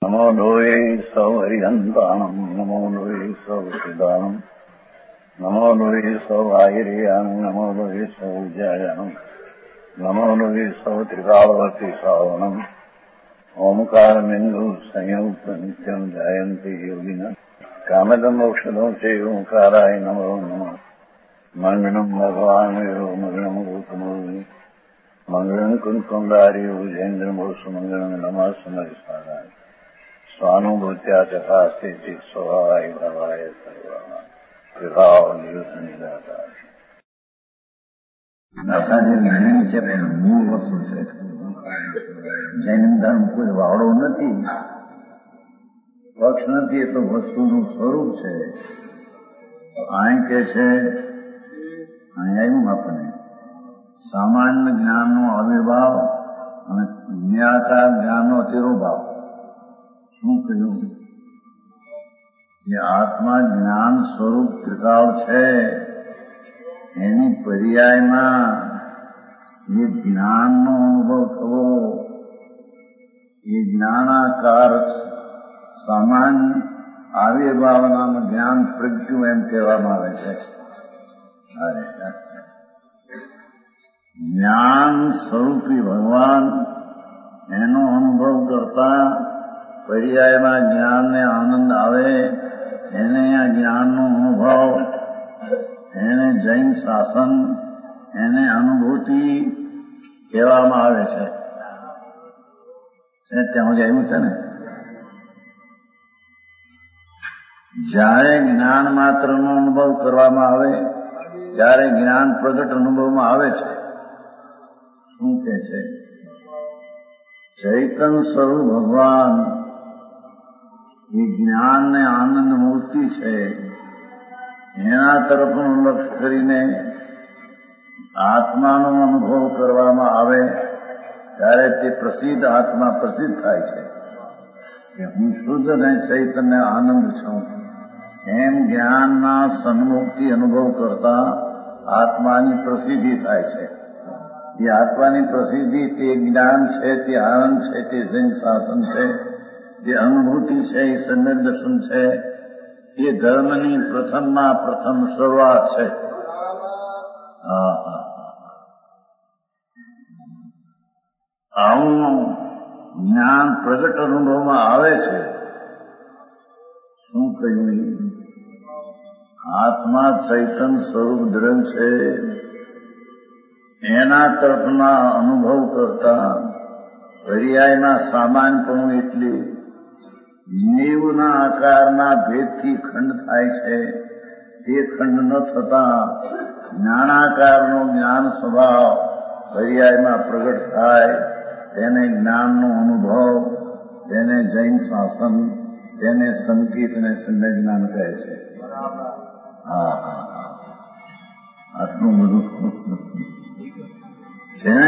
નમો લોહે સૌ હરિહંતાણમ નમો લોહે સૌ સિદાનમ નમો લોહે સૌ આયર્યાણમ નમો લોહે સૌ જયાણમ નમો લોહે સૌ ત્રિકાળવતી સાવણમ ઓમકારમિંદુ સંયુક્ત નિત્યમ જાયંતિ યોગિના કામદમ ઔષધો છે ઓંકારાય નમો નમઃ મંગળમ ભગવાન વીરો મંગળમ ગૌતમોર્મિ મંગળમ કુંકુંડાર્યો જૈન્દ્રમોષ મંગળમ નમઃ સમરિસારાય સ્વાનુભૂત્યા તથા સ્થિતિ સ્વભાવાય ભાવાય સર્વા વિભાવ નિયુદ્ધ નિરાકાર. દાદાજી જૈન છે પણ મૂળ વસ્તુ છે. જૈન ધર્મ કોઈ વાવડો નથી, પક્ષ નથી, એ તો વસ્તુનું સ્વરૂપ છે. અહીં કે છે અહીં આવ્યું આપણને સામાન્ય જ્ઞાનનો આવિર્ભાવ અને નિરાકાર જ્ઞાનનો તિરોભાવ. શું કહ્યું? જે આત્મા જ્ઞાન સ્વરૂપ ત્રિકાળ છે એની પર્યાયમાં એ જ્ઞાનનો અનુભવ થવો, એ જ્ઞાનાકાર સામાન્ય આવિર્ભાવનામાં જ્ઞાન પ્રગટ્યું એમ કહેવામાં આવે છે. જ્ઞાન સ્વરૂપી ભગવાન એનો અનુભવ કરતા પર્યાયમાં જ્ઞાનને આનંદ આવે એને આ જ્ઞાનનો અનુભવ, એને જૈન શાસન, એને અનુભૂતિ કહેવામાં આવે છે. ત્યાં આવ્યું છે ને, જ્યારે જ્ઞાન માત્રનો અનુભવ કરવામાં આવે ત્યારે જ્ઞાન પ્રગટ અનુભવમાં આવે છે. શું કે છે? ચૈતન્ય સ્વરૂપ ભગવાન એ જ્ઞાન ને આનંદ મૂર્તિ છે. એના તરફનું લક્ષ્ય કરીને આત્માનો અનુભવ કરવામાં આવે ત્યારે તે પ્રસિદ્ધ આત્મા પ્રસિદ્ધ થાય છે કે હું શુદ્ધ અને ચૈતન્ય આનંદ છું. એમ જ્ઞાનના સન્મુખથી અનુભવ કરતા આત્માની પ્રસિદ્ધિ થાય છે. એ આત્માની પ્રસિદ્ધિ તે જ્ઞાન છે, તે આનંદ છે, તે જૈન શાસન છે, જે અનુભૂતિ છે, એ સમ્યક દર્શન છે, એ ધર્મની પ્રથમમાં પ્રથમ શરૂઆત છે. આવું જ્ઞાન પ્રગટ અનુભવમાં આવે છે. શું કહ્યું? આત્મા ચૈતન્ય સ્વરૂપ દ્રવ્ય છે, એના તરફના અનુભવ કરતા પર્યાયમાં સામાન્યપણું એટલે નીવના આકારના ભેદથી ખંડ થાય છે. તે ખંડ ન થતા જ્ઞાનાકારનો જ્ઞાન સ્વભાવ પર્યાયમાં પ્રગટ થાય તેને જ્ઞાનનો અનુભવ, તેને જૈન શાસન, તેને સંકિત અને સમ્યક જ્ઞાન કહે છે. આટલું બધું છે ને.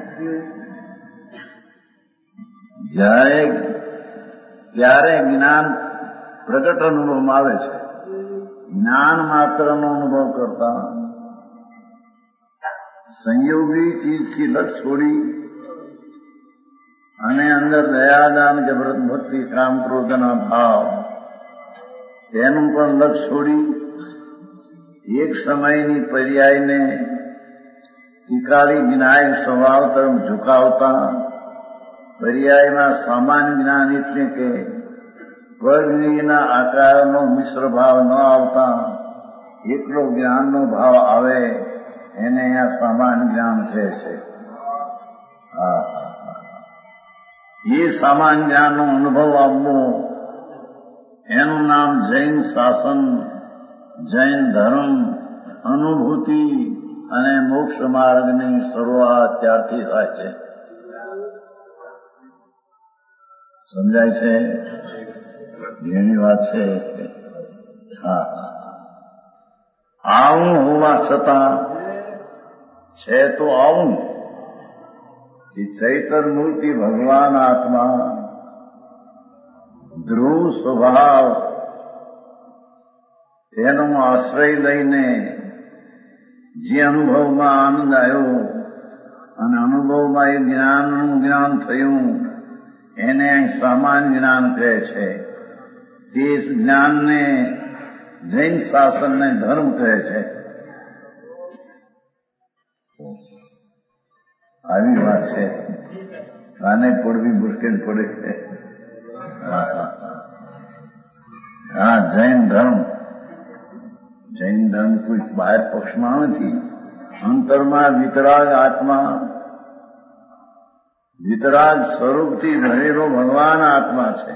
ત્યારે જ્ઞાન પ્રગટ અનુભવમાં આવે છે. જ્ઞાન માત્રનો અનુભવ કરતા સંયોગી ચીજથી લક્ષ છોડી અને અંદર દયાદાન કે વ્રત ભક્તિ કામ ક્રોધના ભાવ તેનું પણ લક્ષ છોડી એક સમયની પર્યાયને ત્રિકાળી જ્ઞાન સ્વભાવ તરફ ઝુકાવતા પર્યાયમાં સામાન્ય જ્ઞાન એટલે કે વર્ગના આકારનો મિશ્ર ભાવ ન આવતા એકલો જ્ઞાનનો ભાવ આવે એને આ સામાન્ય જ્ઞાન કહે છે. એ સામાન્ય જ્ઞાનનો અનુભવ આપવો એનું નામ જૈન શાસન, જૈન ધર્મ, અનુભૂતિ અને મોક્ષ માર્ગની શરૂઆત ત્યારથી થાય છે. સમજાય છે? જેની વાત છે. આવું હોવા છતાં છે તો આવું કે ચૈતન્ય મૂર્તિ ભગવાન આત્મા ધ્રુવ સ્વભાવ તેનો આશ્રય લઈને જે અનુભવમાં આનંદ આવ્યો અને અનુભવમાં એ જ્ઞાનનું જ્ઞાન થયું એને અહીં સામાન જ્ઞાન કહે છે. તે જ્ઞાનને જૈન શાસનને ધર્મ કહે છે. આવી વાત છે. કાને પડવી મુશ્કેલ પડે છે. હા, જૈન ધર્મ કોઈ બહાર પક્ષમાં નથી. અંતરમાં વિતરાગ આત્મા, વિતરાગ સ્વરૂપથી ભરેલો ભગવાન આત્મા છે.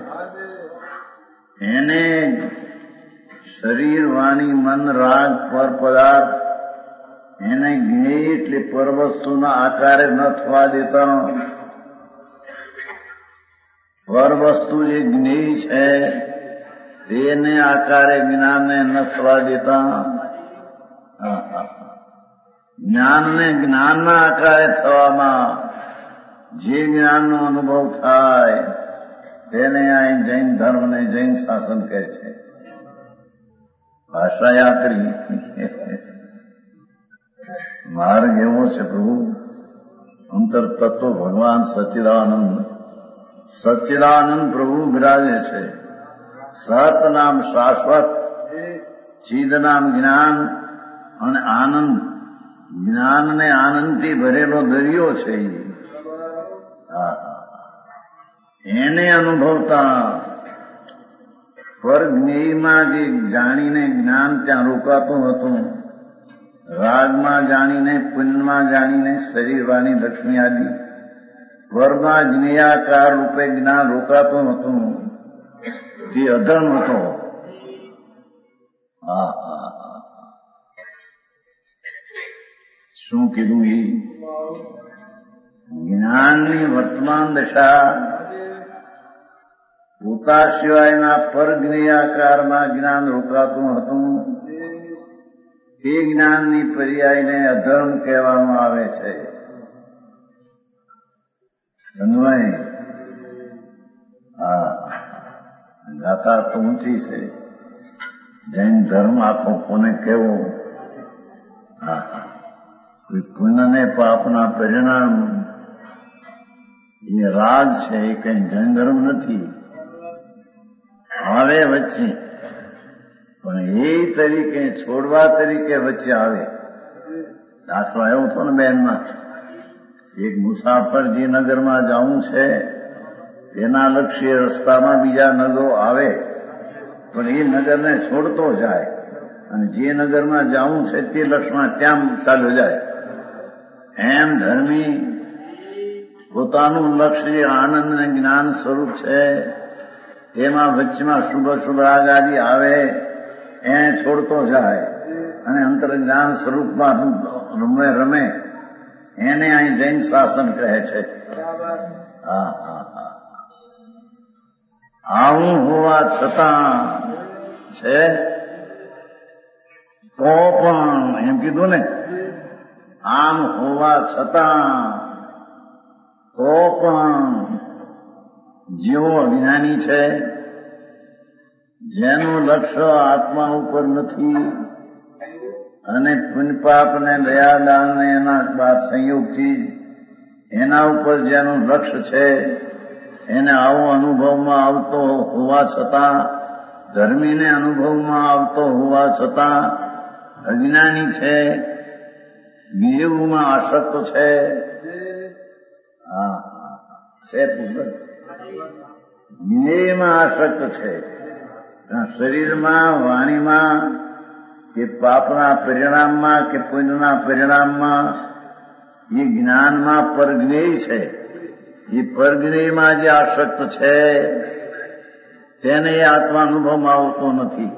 એને શરીર, વાણી, મન, રાગ, પર પદાર્થ એને જ્ઞેય એટલે પરવસ્તુના આકારે ન થવા દેતા. પરવસ્તુ જે જ્ઞેય છે તેને આકારે જ્ઞાનને ન થવા દેતા. જ્ઞાનને જ્ઞાનના આકારે થવામાં જે જ્ઞાનનો અનુભવ થાય તેને અહીં જૈન ધર્મને જૈન શાસન કહે છે. ભાષા આકરી. માર્ગ એવો છે પ્રભુ, અંતર તત્વ ભગવાન સચ્ચિદાનંદ પ્રભુ બિરાજે છે. સત નામ શાશ્વત, ચિદ નામ જ્ઞાન અને આનંદ. જ્ઞાન ને આનંદથી ભરેલો દરિયો છે. એને અનુભવતા પર જ્ઞેયમાં જે જાણીને જ્ઞાન ત્યાં રોકાતું હતું, રાગમાં જાણીને, પુણ્યમાં જાણીને, શરીરવાની લક્ષ્મી આદિ પરમાં જ્ઞેયાકાર રૂપે જ્ઞાન રોકાતું હતું, તે અધર્મ હતો. શું કીધું? એ જ્ઞાનની વર્તમાન દશા પોતા સિવાયના પર જ્ઞેયાકારમાં જ્ઞાન રોકાતું હતું. તે જ્ઞાનની પર્યાયને અધર્મ કહેવામાં આવે છે. સમજવાય? ગાથા તો ઊંચી છે. જૈન ધર્મ આખો કોને કેવો? કોઈ પુણ્ય ને પાપના પરિણામ એ રાગ છે, એ કઈ જૈન ધર્મ નથી. આવે વચ્ચે, પણ એ તરીકે છોડવા તરીકે વચ્ચે આવે. દાખલો એવો હતો ને બેનમાં, એક મુસાફર જે નગરમાં જવું છે તેના લક્ષ્ય રસ્તામાં બીજા નગરો આવે, પણ એ નગરને છોડતો જાય અને જે નગરમાં જવું છે તે લક્ષ્યમાં ત્યાં ચાલ્યો જાય. એમ ધર્મી પોતાનું લક્ષ્ય જે આનંદ અને જ્ઞાન સ્વરૂપ છે તેમાં વચ્ચેમાં શુભ રાગ આદિ આવે એને છોડતો જાય અને અંતર જ્ઞાન સ્વરૂપમાં રમે. એને અહીં જૈન શાસન કહે છે. આવું હોવા છતાં છે તો પણ, એમ કીધું ને, આમ હોવા છતાં તો પણ જેવો અજ્ઞાની છે, જેનું લક્ષ્ય આત્મા ઉપર નથી અને પુણ્યપાપ ને દયાદાન ને એના બાદ સંયોગથી એના ઉપર જેનું લક્ષ્ય છે એને આવો અનુભવમાં આવતો હોવા છતાં, ધર્મીને અનુભવમાં આવતો હોવા છતાં અજ્ઞાની છે, વિયોગમાં આસક્ત છે. છે પુસ્તક, વિનયમાં આસક્ત છે. શરીરમાં, વાણીમાં કે પાપના પરિણામમાં કે પુણ્યના પરિણામમાં એ જ્ઞાનમાં પરજ્ઞેય છે. એ પરજ્ઞેયમાં જે આસક્ત છે તેને એ આત્મા અનુભવમાં આવતો નથી.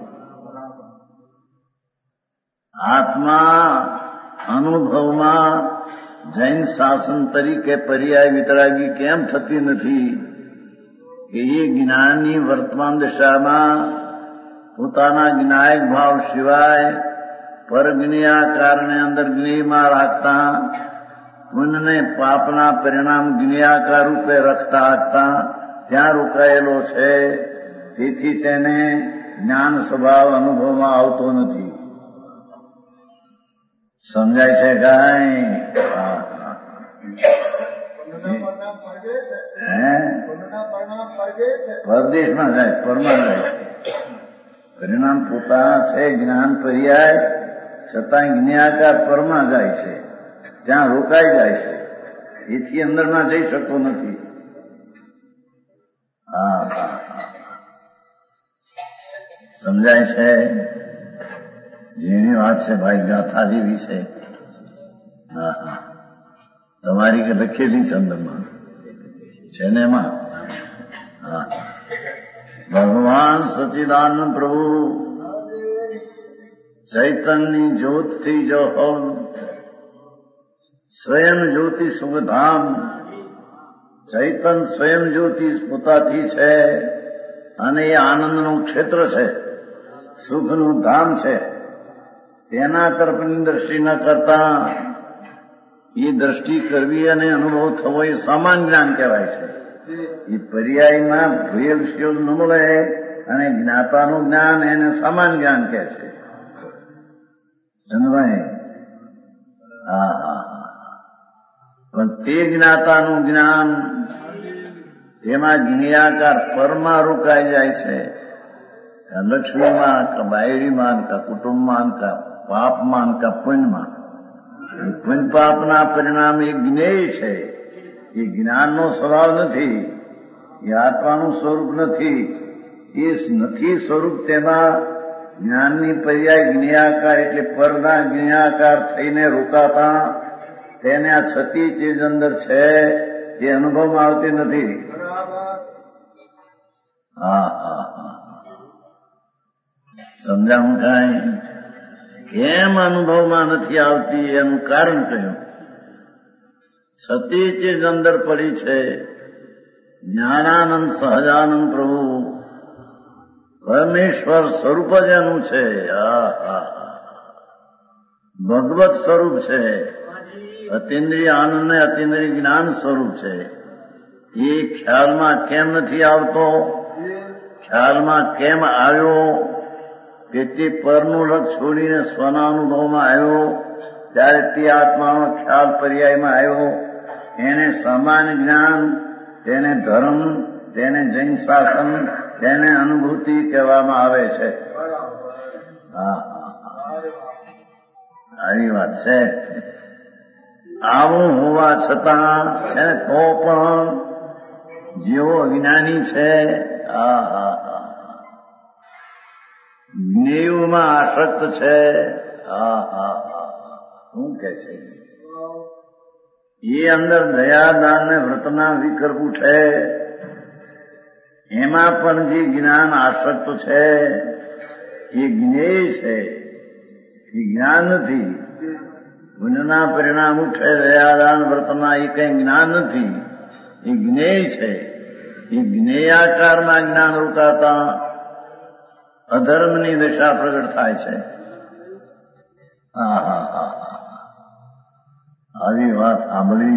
આત્મા અનુભવમાં જૈન શાસન તરીકે પર્યાય વિતરાગી કેમ થતી નથી કે એ જ્ઞાનની વર્તમાન દશામાં પોતાના જ્ઞાયક ભાવ સિવાય પરજ્ઞેયાકારને અંદર જ્ઞેયમાં રાખતા, પુણ્યને પાપના પરિણામ જ્ઞેયાકાર રૂપે રાખતા ત્યાં રોકાયેલો છે. તેથી તેને જ્ઞાન સ્વભાવ અનુભવમાં આવતો નથી. સમજાય છે કાંઈ? પરદેશમાં જાય, પરમાં જાય. પરિણામ પોતાના છે, જ્ઞાન પર્યાય છતાં જ્ઞાકાર પરમાં જાય છે, ત્યાં રોકાઈ જાય છે, એથી અંદરમાં જઈ શકતો નથી. હા, સમજાય છે? જેની વાત છે ભાઈ, ગાથા જેવી છે. હા હા, તમારી કે લખેલી છે અંદરમાં છે ને એમાં. હા, ભગવાન સચ્ચિદાનંદ પ્રભુ ચૈતન્ય જ્યોતથી જો સ્વયં જ્યોતિ સુખધામ, ચૈતન સ્વયં જ્યોતિ પોતાથી છે અને એ આનંદનું ક્ષેત્ર છે, સુખનું ધામ છે. તેના તરફની દ્રષ્ટિ ન કરતા એ દ્રષ્ટિ કરવી અને અનુભવ થવો એ સમાન જ્ઞાન કહેવાય છે. એ પર્યાયમાં ભેદ ન મળે અને જ્ઞાતાનું જ્ઞાન એને સમાન જ્ઞાન કહે છે. જનભાઈ, હા હા હા, પણ તે જ્ઞાતાનું જ્ઞાન જેમાં જ્ઞેયાકાર પરમાં રોકાઈ જાય છે, લક્ષ્મીમાં કા બાયડીમાં કા કુટુંબમાં કા પાપમાં કા પુણ્યમાં, પુણ્ય પાપના પરિણામ એ જ્ઞેય છે. એ જ્ઞાનનો સ્વભાવ નથી, એ આત્માનું સ્વરૂપ નથી. એ નથી સ્વરૂપ, તેમાં જ્ઞાનની પર્યાય જ્ઞેયાકાર એટલે પરના જ્ઞેયાકાર થઈને રોકાતા તેને આ છતી ચીજ અંદર છે તે અનુભવમાં આવતી નથી. હા હા હા, સમજાવું કાંઈ? કેમ અનુભવમાં નથી આવતી એનું કારણ કયું? છતી ચીજ અંદર પડી છે. જ્ઞાનાનંદ સહજાનંદ પ્રભુ પરમેશ્વર સ્વરૂપ જ એનું છે. ભગવત સ્વરૂપ છે. અતિન્દ્રિય આનંદ ને અતિન્દ્રિય જ્ઞાન સ્વરૂપ છે. એ ખ્યાલમાં કેમ નથી આવતો? ખ્યાલમાં કેમ આવ્યો? કે તે પરનું લક્ષ છોડીને સ્વના અનુભવમાં આવ્યો, ત્યારે તે આત્માનો ખ્યાલ પર્યાયમાં આવ્યો. એને સમાન જ્ઞાન, તેને ધર્મ, તેને જૈન શાસન, તેને અનુભૂતિ કહેવામાં આવે છે. હા, આવી વાત છે. આવું હોવા છતાં છે ને તો પણ જેવો અજ્ઞાની છે, જ્ઞેયમાં આસક્ત છે. શું કે છે? એ અંદર દયાદાન ને વ્રતના વિકલ્પ છે. એમાં પણ જે જ્ઞાન આસક્ત છે એ જ્ઞેય છે, એ જ્ઞાન નથી. પુણ્યના પરિણામ ઉઠે દયાદાન વ્રતના, એ કઈ જ્ઞાન નથી, એ જ્ઞેય છે. એ જ્ઞેયાકારમાં જ્ઞાન રોકાતા અધર્મની દશા પ્રગટ થાય છે. આવી વાત સાંભળવી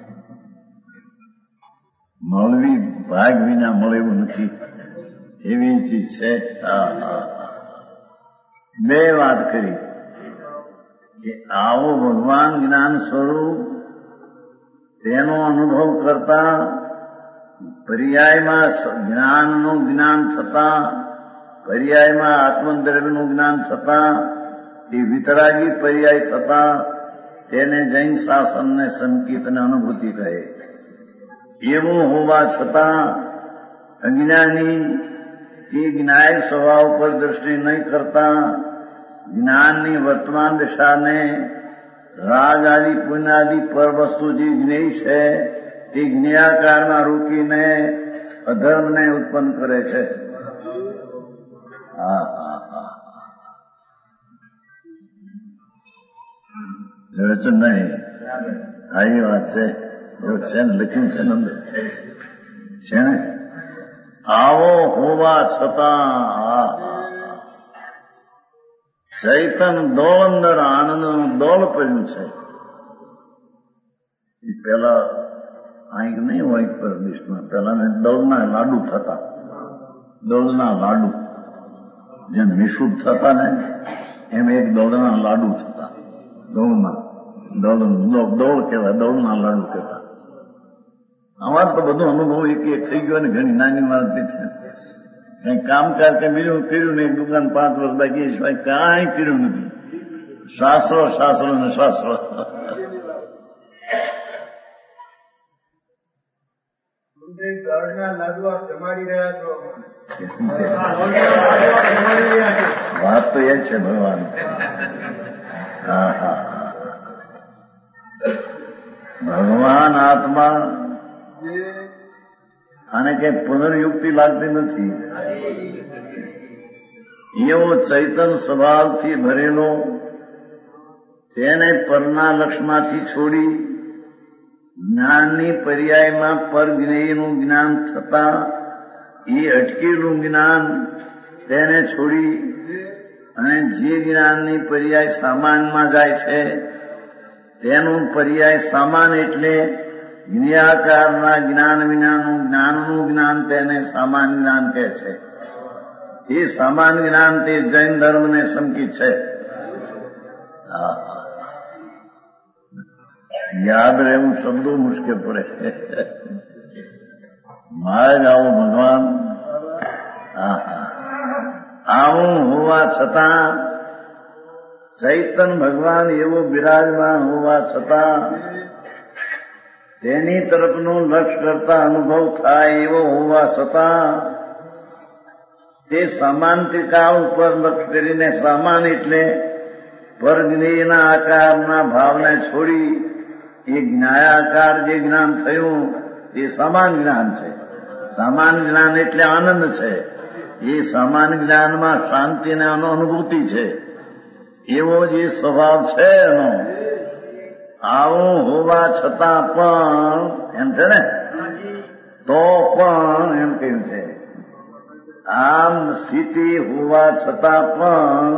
મળવી ભાગ વિના મળે એવું નથી, એવી ચીજ છે. બે વાત કરી કે આવો ભગવાન જ્ઞાન સ્વરૂપ તેનો અનુભવ કરતા પર્યાયમાં જ્ઞાનનું જ્ઞાન થતા, પર્યાયમાં આત્મદ્રવ્યનું જ્ઞાન થતા, તે વિતરાગી પર્યાય થતા તેને જૈન શાસનને સંકિતને અનુભૂતિ કહે. એવું હોવા છતાં અજ્ઞાની તે જ્ઞાય સ્વભાવ પર દ્રષ્ટિ નહીં કરતા જ્ઞાનની વર્તમાન દશાને રાગ આદિ પુણ્યાદિ પર વસ્તુ જે જ્ઞેય છે તે જ્ઞેયાકારમાં રોકીને અધર્મને ઉત્પન્ન કરે છે. જડચન નહીં, આવી વાત છે. છે ને, લખ્યું છે ને અંદર છે ને. આવો હોવા છતાં ચૈતન દોળ અંદર આનંદનું દોળ પડ્યું છે. એ પેલા અહીં નહીં હોય પરદેશમાં, પેલા દોળના લાડુ થતા, દોળના લાડુ જેમ નિશુભ થતા ને એમ એક દોળના લાડુ થતા. દોળ કહેવાય, દોળના લાડુ કહેતા. અમારે તો બધો અનુભવ એક થઈ ગયો ને ઘણી નાની મારથી કઈ કામકાજ કે બીજું કર્યું નહીં. દુકાન 5 વર્ષ બાકી સિવાય કાંઈ કર્યું નથી. શાસ્ત્રો શાસ્ત્રો ને શાસ્ત્રો. વાત તો એ જ છે ભગવાન. હા હા, ભગવાન આત્મા આને કઈ પુનર્યુક્તિ લાગતી નથી. એવો ચૈતન સ્વભાવથી ભરેલો, તેને પરના લક્ષમાંથી છોડી જ્ઞાનની પર્યાયમાં પર જ્ઞેયનું જ્ઞાન થતા એ અટકેલું જ્ઞાન તેને છોડી અને જે જ્ઞાનની પર્યાય સામાનમાં જાય છે તેનું પર્યાય સામાન એટલે જ્ઞેયાકારના જ્ઞાન વિનાનું જ્ઞાનનું જ્ઞાન તેને સામાન જ્ઞાન કહે છે. એ સામાન જ્ઞાન તે જૈન ધર્મને સંકિત છે. યાદ રહેવું શબ્દો મુશ્કેલ પડે. માર્ગ આવો ભગવાન. આવું હોવા છતાં ચૈતન ભગવાન એવો બિરાજમાન હોવા છતાં તેની તરફનું લક્ષ્ય કરતા અનુભવ થાય એવો હોવા છતાં તે સામાંતિકા ઉપર લક્ષ્ય કરીને સામાન એટલે પરજ્ઞેયના આકારના ભાવને છોડી એ જ્ઞાયાકાર જે જ્ઞાન થયું તે સમાન જ્ઞાન છે. સમાન જ્ઞાન એટલે આનંદ છે. એ સમાન જ્ઞાનમાં શાંતિ અને અનુભૂતિ છે. એવો જે સ્વભાવ છે એનો, આવું હોવા છતાં પણ એમ છે ને, તો પણ એમ કહ્યું છે. આમ સ્થિતિ હોવા છતાં પણ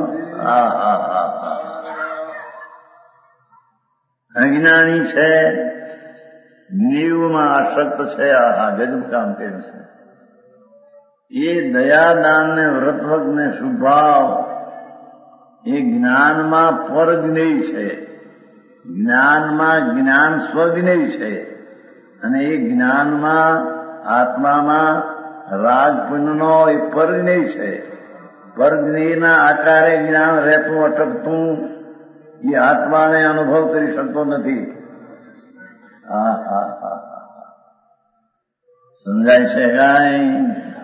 અજ્ઞાની છે, જ્ઞેયમાં આસક્ત છે. ગજબ કામ કર્યું છે. એ દયાદાન ને વ્રતવક ને શુભાવ એ જ્ઞાનમાં પરજ્ઞેય છે. જ્ઞાનમાં જ્ઞાન સ્વજ્ઞેય છે અને એ જ્ઞાનમાં આત્મામાં રાગ પુણ્યનો એ પરજ્ઞેય છે. પરજ્ઞેયના આકારે જ્ઞાન રહેતું અટકતું એ આત્માને અનુભવ કરી શકતો નથી. સમજાય છે કાંઈ?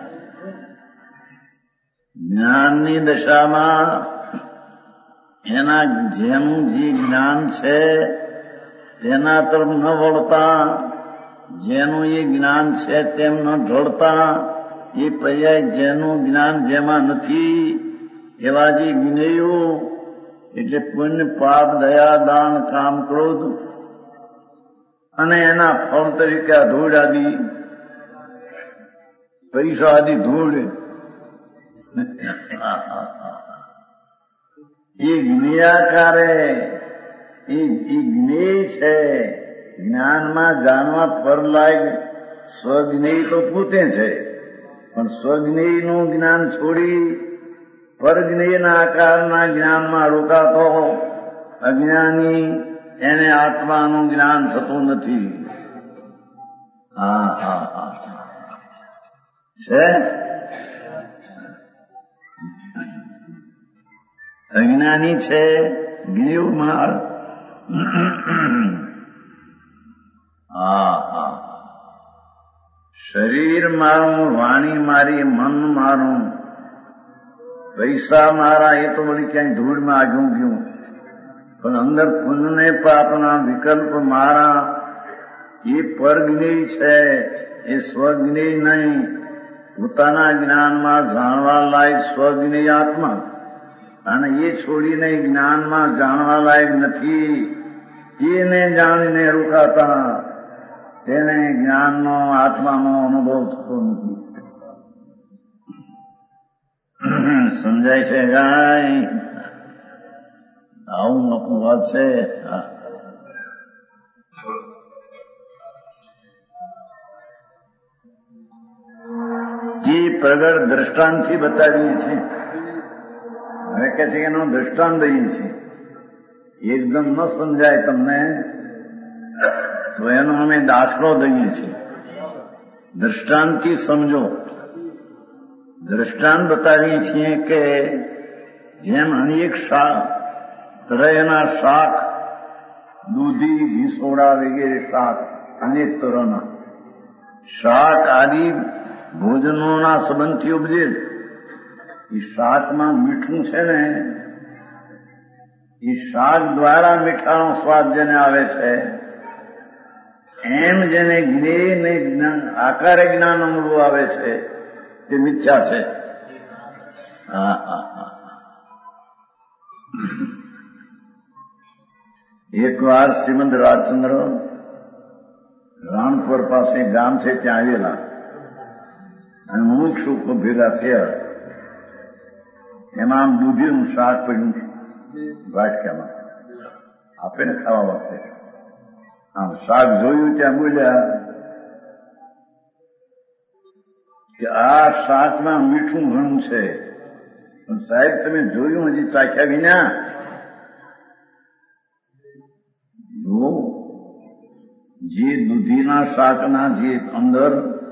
જ્ઞાનની દશામાં એના જેનું જે જ્ઞાન છે તેના તરફ ન વળતા, જેનું એ જ્ઞાન છે તેમ ન ઢળતા, એ પર્યાય જેનું જ્ઞાન જેમાં નથી એવા જે જ્ઞેયો એટલે પુણ્ય પાપ દયા દાન કામ ક્રોધ અને એના ફળ તરીકે આ ધૂળ આદિ પૈસા આદિ ધૂળ એ જ્ઞેયાકારે એ જ્ઞેય છે. જ્ઞાનમાં જાણવા પર લાયક સ્વજ્ઞેય તો પોતે છે, પણ સ્વજ્ઞેયનું જ્ઞાન છોડી પરજ્ઞેયના આકારના જ્ઞાનમાં રોકાતો અજ્ઞાની એને આત્માનું જ્ઞાન થતું નથી. છે અજ્ઞાની છે જ્ઞેયમાં. શરીર મારું, વાણી મારી, મન મારું, પૈસા મારા, એ તો બધી ક્યાંય ધૂળમાં આગું ગયું. પણ અંદર પુણ્યને પાપના વિકલ્પ મારા એ પરજ્ઞેય છે. એ સ્વજ્ઞેય નહીં. પોતાના જ્ઞાનમાં જાણવા લાયક સ્વજ્ઞેય આત્મા અને એ છોડીને જ્ઞાનમાં જાણવા લાયક નથી. જેને જાણીને રોકાતા તેને જ્ઞાનનો આત્માનો અનુભવ થતો નથી. સમજાય છે ગાય? આવું મોટું વાત છે. જે પ્રગટ દ્રષ્ટાંતથી બતાવીએ છીએ. હવે કે છે એનું દ્રષ્ટાંત દઈએ છીએ. એકદમ ન સમજાય તમને તો એનો અમે દાખલો દઈએ છીએ. દ્રષ્ટાંતથી સમજો. દ્રષ્ટાંત બતાવીએ છીએ કે જેમ અનેક તરહના શાક, દૂધી, ઘી સોડા વગેરે શાક, અનેક તરહના શાક આદિ ભોજનોના સંબંધથી ઉપજે. એ શાકમાં મીઠું છે ને, એ શાક દ્વારા મીઠાનો સ્વાદ જેને આવે છે, એમ જેને જ્ઞેય આકારે જ્ઞાન અનુભવ આવે છે તે મિથ્યા છે. એક વાર શ્રીમદ રાજચંદ્ર રાણપુર પાસે ગામ છે ત્યાં આવેલા અને મુમુક્ષુ ભેગા થયા. એમાં આમ દૂધીનું શાક પડ્યું વાટકામાં, આપે ને ખાવા વખતે. આમ શાક જોયું ત્યાં બોલ્યા કે આ શાકમાં મીઠું ઘણું છે, પણ સાહેબ તમે જોયું હજી ચાખ્યા વિના? જે દૂધીના શાકના જે અંદર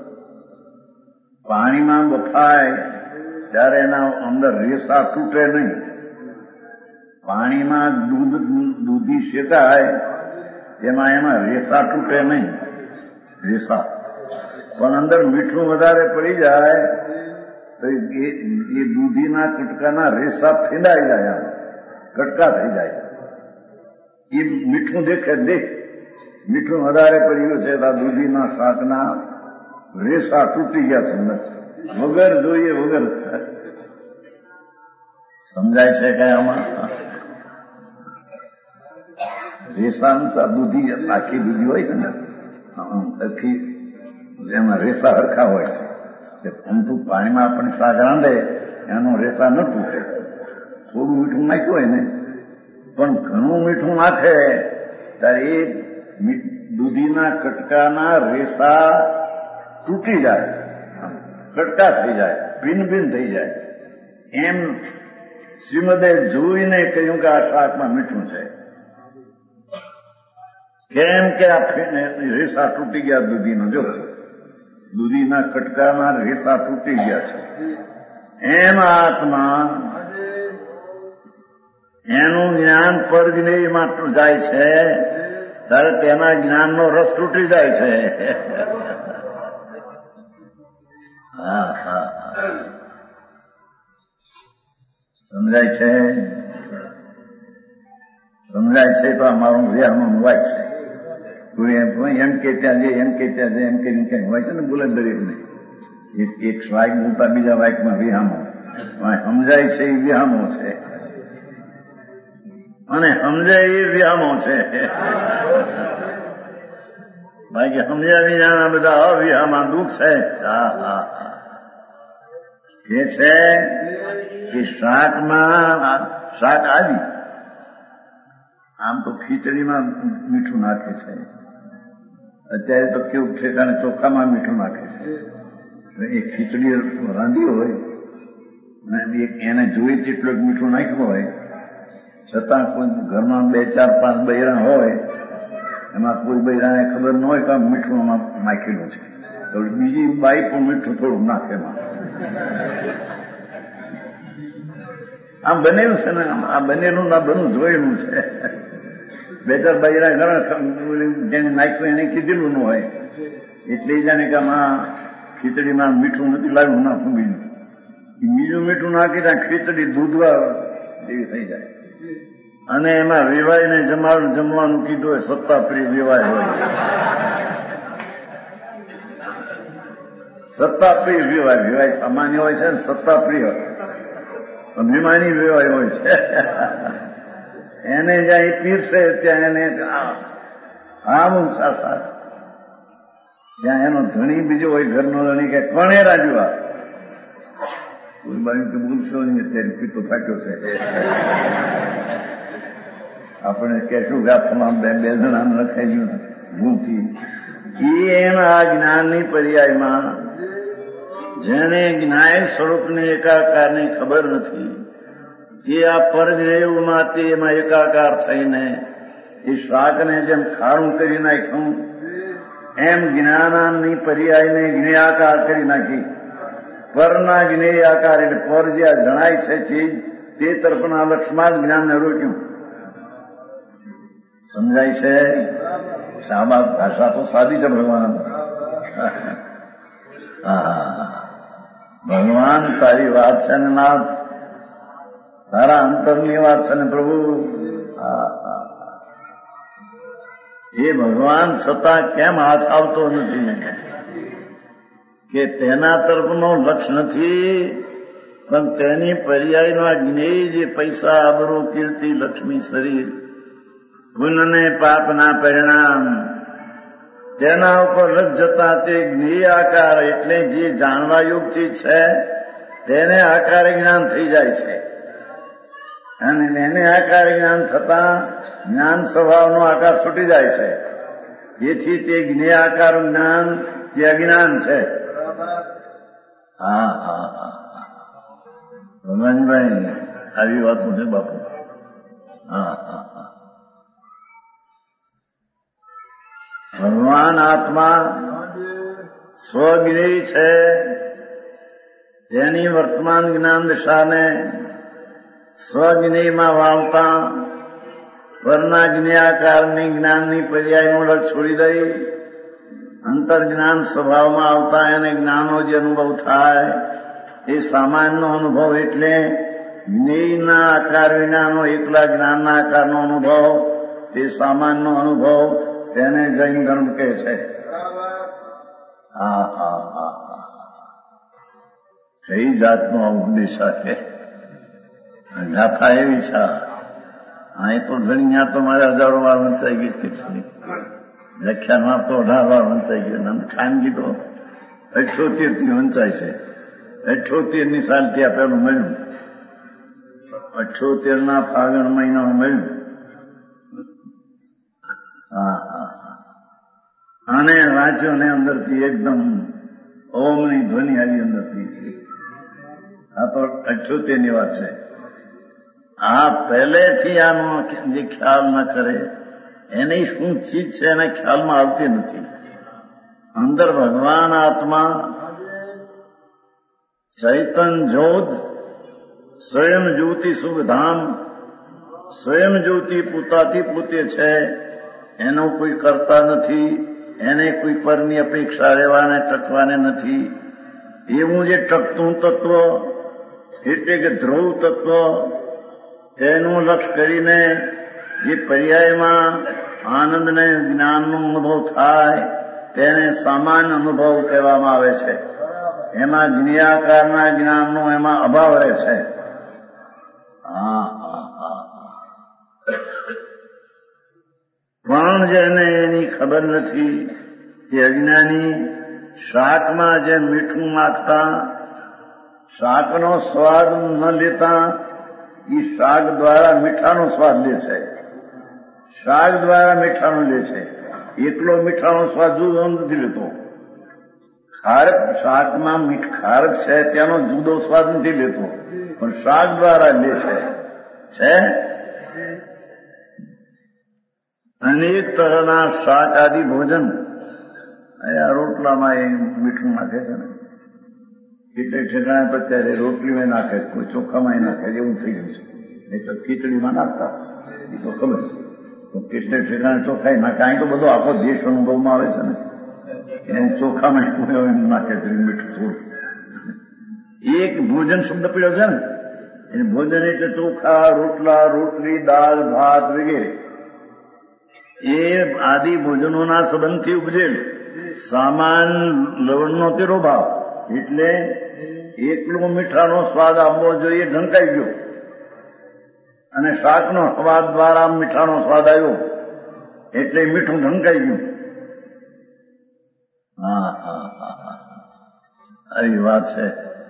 પાણીમાં બફાય ત્યારે એના અંદર રેસા તૂટે નહીં. પાણીમાં દૂધી શેકાય તેમાં એમાં રેસા તૂટે નહીં, રેસા. પણ અંદર મીઠું વધારે પડી જાય તો એ દૂધીના કટકાના રેસા ફેંદાઈ જાય, કટકા થઈ જાય. એ મીઠું દેખે મીઠું વધારે પડ્યું છે તો દૂધીના શાકના રેસા તૂટી ગયા છે અંદર, વગર જોઈએ વગર. સમજાય છે કે આમાં રેસાનું દૂધી આખી દૂધી હોય છે ને, આખી એમાં રેસા હરખા હોય છે. અમથું પાણીમાં આપણને શાક રાંધે એનો રેસા ન તૂટે. થોડું મીઠું નાખ્યું હોય ને, પણ ઘણું મીઠું નાખે ત્યારે એ દૂધીના કટકાના રેસા તૂટી જાય, કટકા થઈ જાય, ભિન્ન ભિન્ન થઈ જાય. એમ શ્રીમદે જોઈને કહ્યું કે આ શાકમાં મીઠું છે. કેમ કે આ રેસા તૂટી ગયા દૂધીનો, જો દૂધીના કટકાના રેસા તૂટી ગયા છે. એમ આત્મા એનું જ્ઞાન પરજ્ઞેયમાં જાય છે ત્યારે તેના જ્ઞાનનો રસ તૂટી જાય છે. સમજાય છે? સમજાય છે તો આ મારું વ્યાહનું વાત છે. એમ કે ત્યાં જે એમ કે ત્યાં જે એમ કે હોય છે ને, બોલે દરેકને એક વાક્ય બોલતા બીજા વાક્યમાં વિહામો સમજાય છે. એ વિહામો છે અને સમજાય એ વિહામો છે. બાકી સમજ્યા વિના બધા અવિહામાં દુઃખ છે. કે છે કે શાકમાં શાક આદિ આમ તો ખીચડીમાં મીઠું નાખે છે. અત્યારે તો કેવું છે કારણ ચોખામાં મીઠું નાખે છે. એ ખીચડી રાંધી હોય અને એને જોઈ તેટલું મીઠું નાખ્યું હોય, છતાં કોઈ ઘરમાં 2, 4, 5 બૈરા હોય, એમાં કોઈ બૈરાને ખબર ન હોય કે આ મીઠું નાખેલું છે, તો બીજી બાઈ પણ મીઠું થોડુંક નાખે એમાં. આમ બનેલું છે ને, આ બનેલું ના બનવું જોયેલું છે. 2, 4 બૈરા ઘણા જેને નાખ્યું એને કીધેલું ન હોય એટલે જાણે કે આમાં ખીચડીમાં મીઠું નથી લાવ્યું, નાખું બીજું મીઠું નાખી ત્યાં ખીચડી દૂધવા જેવી થઈ જાય. અને એમાં વેવાઈને જમવાનું કીધું હોય, સત્તાપ્રિય વેવાય હોય, સત્તાપ્રિય વેવાય સામાન્ય હોય છે ને, સત્તાપ્રિય અભિમાની વેવાય હોય છે. એને જ્યાં પીરશે ત્યાં એને આવું સાસા, જ્યાં એનો ધણી બીજો હોય, ઘરનો ધણી કે કોણે રાજવા, કોઈ બાજુ તો બોલશો નહીં, અત્યારે પીતો થાક્યો છે. આપણે કહેશું કે આપણા 2 જણા લખાઈ ગયું ભૂલથી. એના જ્ઞાનની પર્યાયમાં જેને જ્ઞાન સ્વરૂપની એકાકારની ખબર નથી, જે આ પરજ્ઞેયમાં તે એમાં એકાકાર થઈને એ શાકને જેમ ખારું કરી નાખ્યું એમ જ્ઞાનાની પર્યાયને જ્ઞેયાકાર કરી નાખી. પરના જ્ઞેયાકાર એટલે પર જે જણાય છે ચીજ તે તરફના લક્ષમાં જ જ્ઞાનને રોક્યું. સમજાય છે? શાબાદ, ભાષા તો સાદી છે ભગવાન. ભગવાન તારી વાત છે ને નાથ, તારા અંતરની વાત છે ને પ્રભુ. એ ભગવાન છતાં કેમ હાથ આવતો નથી કે તેના તરફનો લક્ષ નથી, પણ તેની પર્યાયના જ્ઞેય જે પૈસા, આબરૂ, કીર્તિ, લક્ષ્મી, શરીર, પુણ્ય પાપના પરિણામ તેના ઉપર લક્ષ જતા તે જ્ઞેય આકાર એટલે જે જાણવા યોગ્ય છે તેને આકારે જ્ઞાન થઈ જાય છે. અને એને આકારે જ્ઞાન થતા જ્ઞાન સ્વભાવનો આકાર છૂટી જાય છે. જેથી તે જ્ઞેય આકાર જ્ઞાન તે અજ્ઞાન છે. હા હા હા ભગવાનભાઈ આવી વાતો છે બાપુ. હા હા હા ભગવાન આત્મા સ્વજ્ઞેય છે. તેની વર્તમાન જ્ઞાન દશાને સ્વજ્ઞેયમાં વાળતા પરના જ્ઞેયાકારની જ્ઞાનની પર્યાયનું લક્ષ છોડી દઈ અંતર્જ્ઞાન સ્વભાવમાં આવતા એને જ્ઞાનનો જે અનુભવ થાય એ સામાન્યનો અનુભવ એટલે જ્ઞેયના આકાર વિનાનો એકલા જ્ઞાનના આકારનો અનુભવ તે સામાન્યનો અનુભવ તેને જૈન ધર્મ કહે છે. હા હા હા કઈ જાતનો ઉપદેશ આપે ગાથા એવી છે. અહીં તો ઘણી તો મારે હજારો વાર વંચાઈ ગઈ કેટલી વ્યાખ્યાનમાં તો 18 વાર વંચાઈ ગયું. નંદ ખાનગી તો 78 થી વંચાય છે. 78ની સાલથી આ પેલું મળ્યું. 78ના ફાગણ મહિનામાં મળ્યું. હા હા અને વાંચ્યો ને અંદરથી એકદમ ઓમની ધ્વનિ આવી અંદરથી. આ તો 78ની વાત છે. આ પહેલેથી આનો જે ખ્યાલ ન કરે એની શું ચીજ છે એને ખ્યાલમાં આવતી નથી. અંદર ભગવાન આત્મા ચૈતન જ્યોત સ્વયં જ્યોતિ શુભધામ સ્વયં જ્યોતિ પોતાથી પોતે છે. એનો કોઈ કરતા નથી, એને કોઈ પરની અપેક્ષા રહેવાને ટકવાને નથી. એવું જે ટકતું તત્વ એટલે કે ધ્રુવ તત્વ તેનું લક્ષ કરીને જે પર્યાયમાં આનંદને જ્ઞાનનો અનુભવ થાય તેને સામાન્ય અનુભવ કહેવામાં આવે છે. એમાં જ્ઞેયાકારના જ્ઞાનનો એમાં અભાવ રહે છે. હા હા હા પણ જેને એની ખબર નથી તે અજ્ઞાની શાકમાં જેમ મીઠું નાખતા શાકનો સ્વાદ ન લેતા એ શાક દ્વારા મીઠાનો સ્વાદ લે છે. શાક દ્વારા મીઠાનો લે છે. એકલો મીઠાનો સ્વાદ જુદો નથી લેતો. ખારક શાકમાં ખારક છે તેનો જુદો સ્વાદ નથી લેતો, પણ શાક દ્વારા લે છે. અનેક તરહના શાક આદિ ભોજન આ રોટલામાં એ મીઠું નાખે છે ને કેટલેક ઠેકાણે તો અત્યારે રોટલીમાં નાખે છે, કોઈ ચોખામાં નાખે છે. એવું થઈ ગયું છે. નહીં તો ખીચડીમાં નાખતા એ તો ખબર છે. તો કેટલેક ઠેકાણે ચોખાઈ નાખે. અહીં તો બધો આખો દેશ અનુભવમાં આવે છે ને એને ચોખામાં એમ નાખે છે મીઠું થોડું. એક ભોજન શબ્દ પીડ્યો છે ને એ ભોજન એટલે ચોખા, રોટલા, રોટલી, દાળ, ભાત વગેરે એ આદિ ભોજનોના સંબંધથી ઉપજેલ સામાન લવણનો તેરો ભાવ એટલે એકલો મીઠાનો સ્વાદ આવવો જોઈએ ઢંકાઈ ગયો અને શાકનો સ્વાદ દ્વારા મીઠાનો સ્વાદ આવ્યો એટલે મીઠું ઢંકાઈ ગયું. હા હા હા હા આવી વાત છે.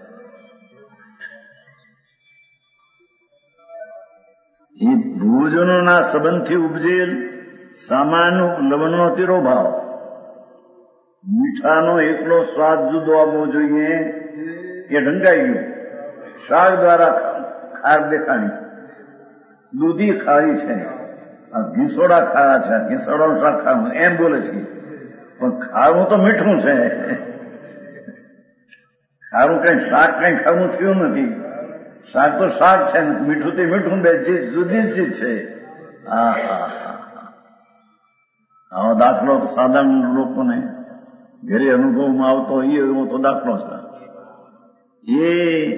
એ ભોજનોના સંબંધથી ઉપજેલ સામાન્ય લવણનો તેરો ભાવ મીઠાનો એકલો સ્વાદ જુદો આવવો જોઈએ કે ઢંકાઈ ગયું. શાક દ્વારા ખાર દેખાણી, દૂધી ખારી છે, ઘીસોડા ખારા છે, ઘીસોડાનું શાક ખાવાનું એમ બોલે છે. પણ ખારું તો મીઠું છે. ખારું કઈ શાક કઈ ખાવું થયું નથી. શાક તો શાક છે, મીઠું તે મીઠું, બે ચીજ જુદી ચીજ છે. આવો દાખલો તો સાધારણ લોકોને ઘરે અનુભવમાં આવતો એવો તો દાખલો છે. એ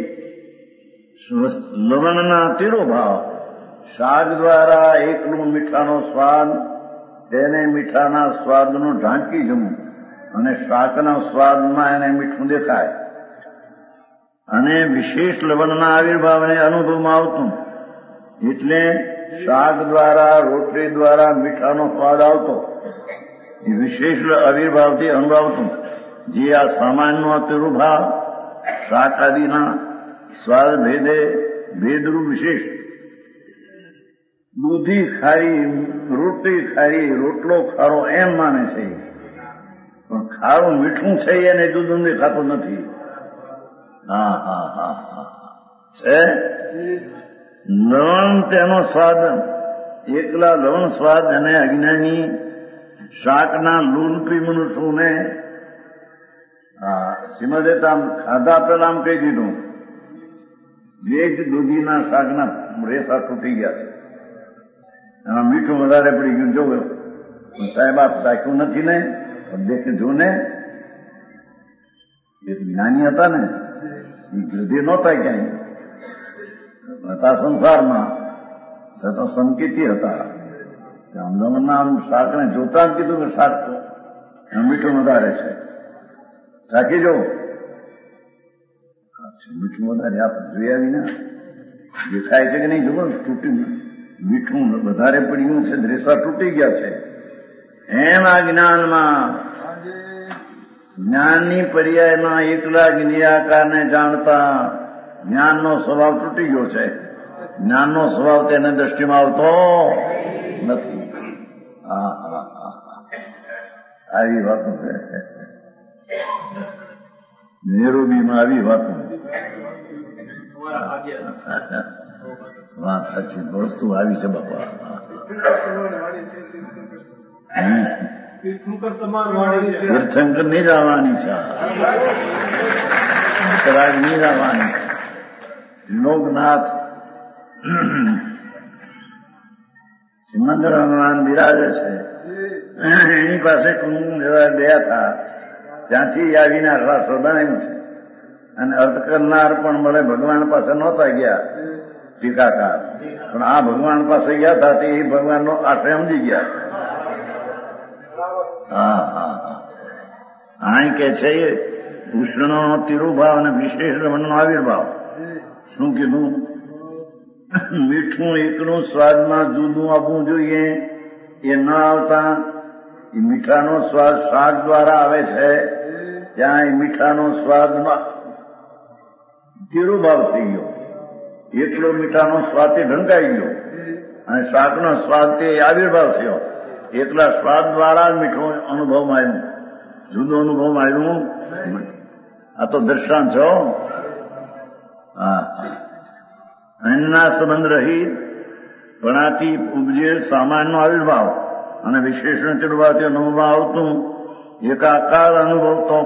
લવણના તિરોભાવ, શાક દ્વારા એકલું મીઠાનો સ્વાદ, તેને મીઠાના સ્વાદનું ઢાંકી જવું, અને શાકના સ્વાદમાં એને મીઠું દેખાય, અને વિશેષ લવણના આવિર્ભાવને અનુભવમાં આવતું. એટલે શાક દ્વારા, રોટલી દ્વારા મીઠાનો સ્વાદ આવતો, એ વિશેષ આવિર્ભાવથી અનુભવતું. જે આ સામાન્ય તિરુભાવ શાક આદિના સ્વાદ ભેદે ભેદરૂપ વિશેષ, દૂધી ખારી, રોટલી ખારી, રોટલો ખારો એમ માને છે, પણ ખારું મીઠું છે એને જુદું દેખાતું નથી. છે લવણ તેનો સ્વાદ, એકલા લવણ સ્વાદ અને અજ્ઞાની શાકના લૂંટી મનુષ્યોને સિમદેતા ખાધા પેલા આમ કહી દીધું, બે જ દૂધીના શાકના રેસા તૂટી ગયા છે, એમાં મીઠું વધારે પડી ગયું. જોયું સાહેબ આપ ચાખ્યું નથી ને, દેખી જો ને, એ જ્ઞાની હતા ને, એ ગૃધી નહોતા ક્યાંય, હતા સંસારમાં, છતાં સંકેતી હતા. અમદાવાદના આમ શાકને જોતા જ કીધું કે શાક મીઠું વધારે છે, ચાખી જો. મીઠું વધારે આપણે જોયા વિના દેખાય છે કે નહીં? જુઓ તૂટી, મીઠું વધારે પડ્યું છે, રેસા તૂટી ગયા છે. એમ આ જ્ઞાનમાં, જ્ઞાનની પર્યાયમાં એકલા જ નિરાકારને જાણતા જ્ઞાનનો સ્વભાવ તૂટી ગયો છે. જ્ઞાનનો સ્વભાવ તેને દ્રષ્ટિમાં આવતો નથી. આવી વાતો છે નેરોબીમાં, આવી વાતો. વાત સાચી, વસ્તુ આવી છે બાપા. તીર્થંકર નહીં જવાની છે, નહીં જવાની છે. લોકનાથ સિમંદર ભગવાન બિરાજે છે, એની પાસે કુંભ જવા ગયા હતા, ત્યાંથી આવીને આશરા શોધાયું છે. અને અર્થ કરનાર પણ મળે ભગવાન પાસે નહોતા ગયા, ટીકાકાર, પણ આ ભગવાન પાસે ગયા હતા તે ભગવાનનો આશરે સમજી ગયા. અહીં કે છે કૃષ્ણનો તિરુભાવ અને વિશેષ રમણનો આવિર્ભાવ. શું કીધું? મીઠું એકલું સ્વાદમાં જુદું આપવું જોઈએ, એ ન આવતા એ મીઠાનો સ્વાદ શાક દ્વારા આવે છે, ત્યાં એ મીઠાનો સ્વાદમાં તિરુભાવ થઈ ગયો. એકલો મીઠાનો સ્વાદથી ઢંકાઈ ગયો, અને શાકનો સ્વાદથી આવિર્ભાવ થયો. એકલા સ્વાદ દ્વારા જ મીઠું અનુભવમાં આવ્યું, જુદું અનુભવમાં આવ્યું. આ તો દ્રષ્ટાંત છો. અન્નના સંબંધ રહિત પણાથી ઉપજે સામાન્ય આવિર્ભાવ અને વિશેષણ તિરુભાવથી અનુભવમાં આવતું એકાકાર અનુભવતો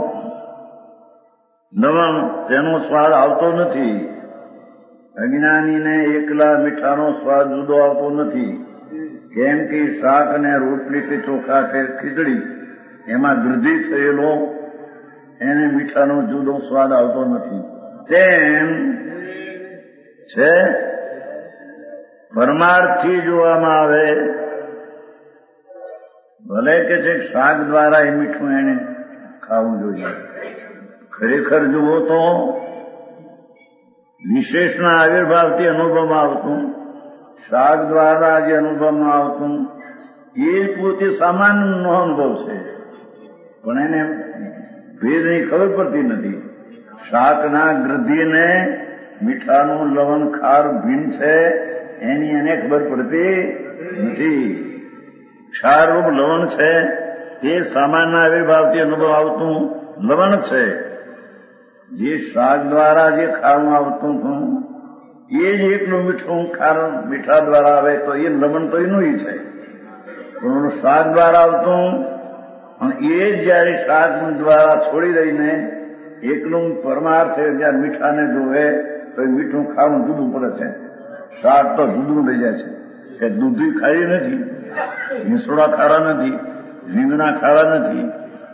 લવણ, તેનો સ્વાદ આવતો નથી. અજ્ઞાનીને એકલા મીઠાનો સ્વાદ જુદો આવતો નથી. કેમ કે શાક અને રોટલી કે ચોખા કે ખીચડી એમાં વૃદ્ધિ થયેલો એને મીઠાનો જુદો સ્વાદ આવતો નથી. તેમ છે પરમાર્થથી જોવામાં આવે, ભલે કે છે શાક દ્વારા એ મીઠું એને ખાવું જોઈએ, ખરેખર જુઓ તો વિશેષના આવિર્ભાવથી અનુભવમાં આવતું, શાક દ્વારા જે અનુભવમાં આવતું એ પોતે સામાન્યનો અનુભવ છે, પણ એને ભેદની ખબર પડતી નથી. શાકના ગૃદ્ધિને મીઠાનું લવણ ખાર ભીન છે એની એને ખબર પડતી નથી. ક્ષારરૂપ લવણ છે તે સામાન્ય આવિર્ભાવથી અનુભવ આવતું લવણ છે. જે શાક દ્વારા જે ખાવાનું આવતું હતું એ જ એકલું મીઠું ખારું મીઠા દ્વારા આવે તો એ લવણ તો એનું છે, પણ શાક દ્વારા આવતું અને એ જ જયારે શાક દ્વારા છોડી દઈને એકલું પરમાર્થે જયારે મીઠાને જોવે તો એ મીઠું ખાવું જુદું પડે છે. શાક તો જુદું રહી જાય છે કે દૂધી ખાઈ નથી, મીસોડા ખારા નથી, રીંગણા ખારા નથી.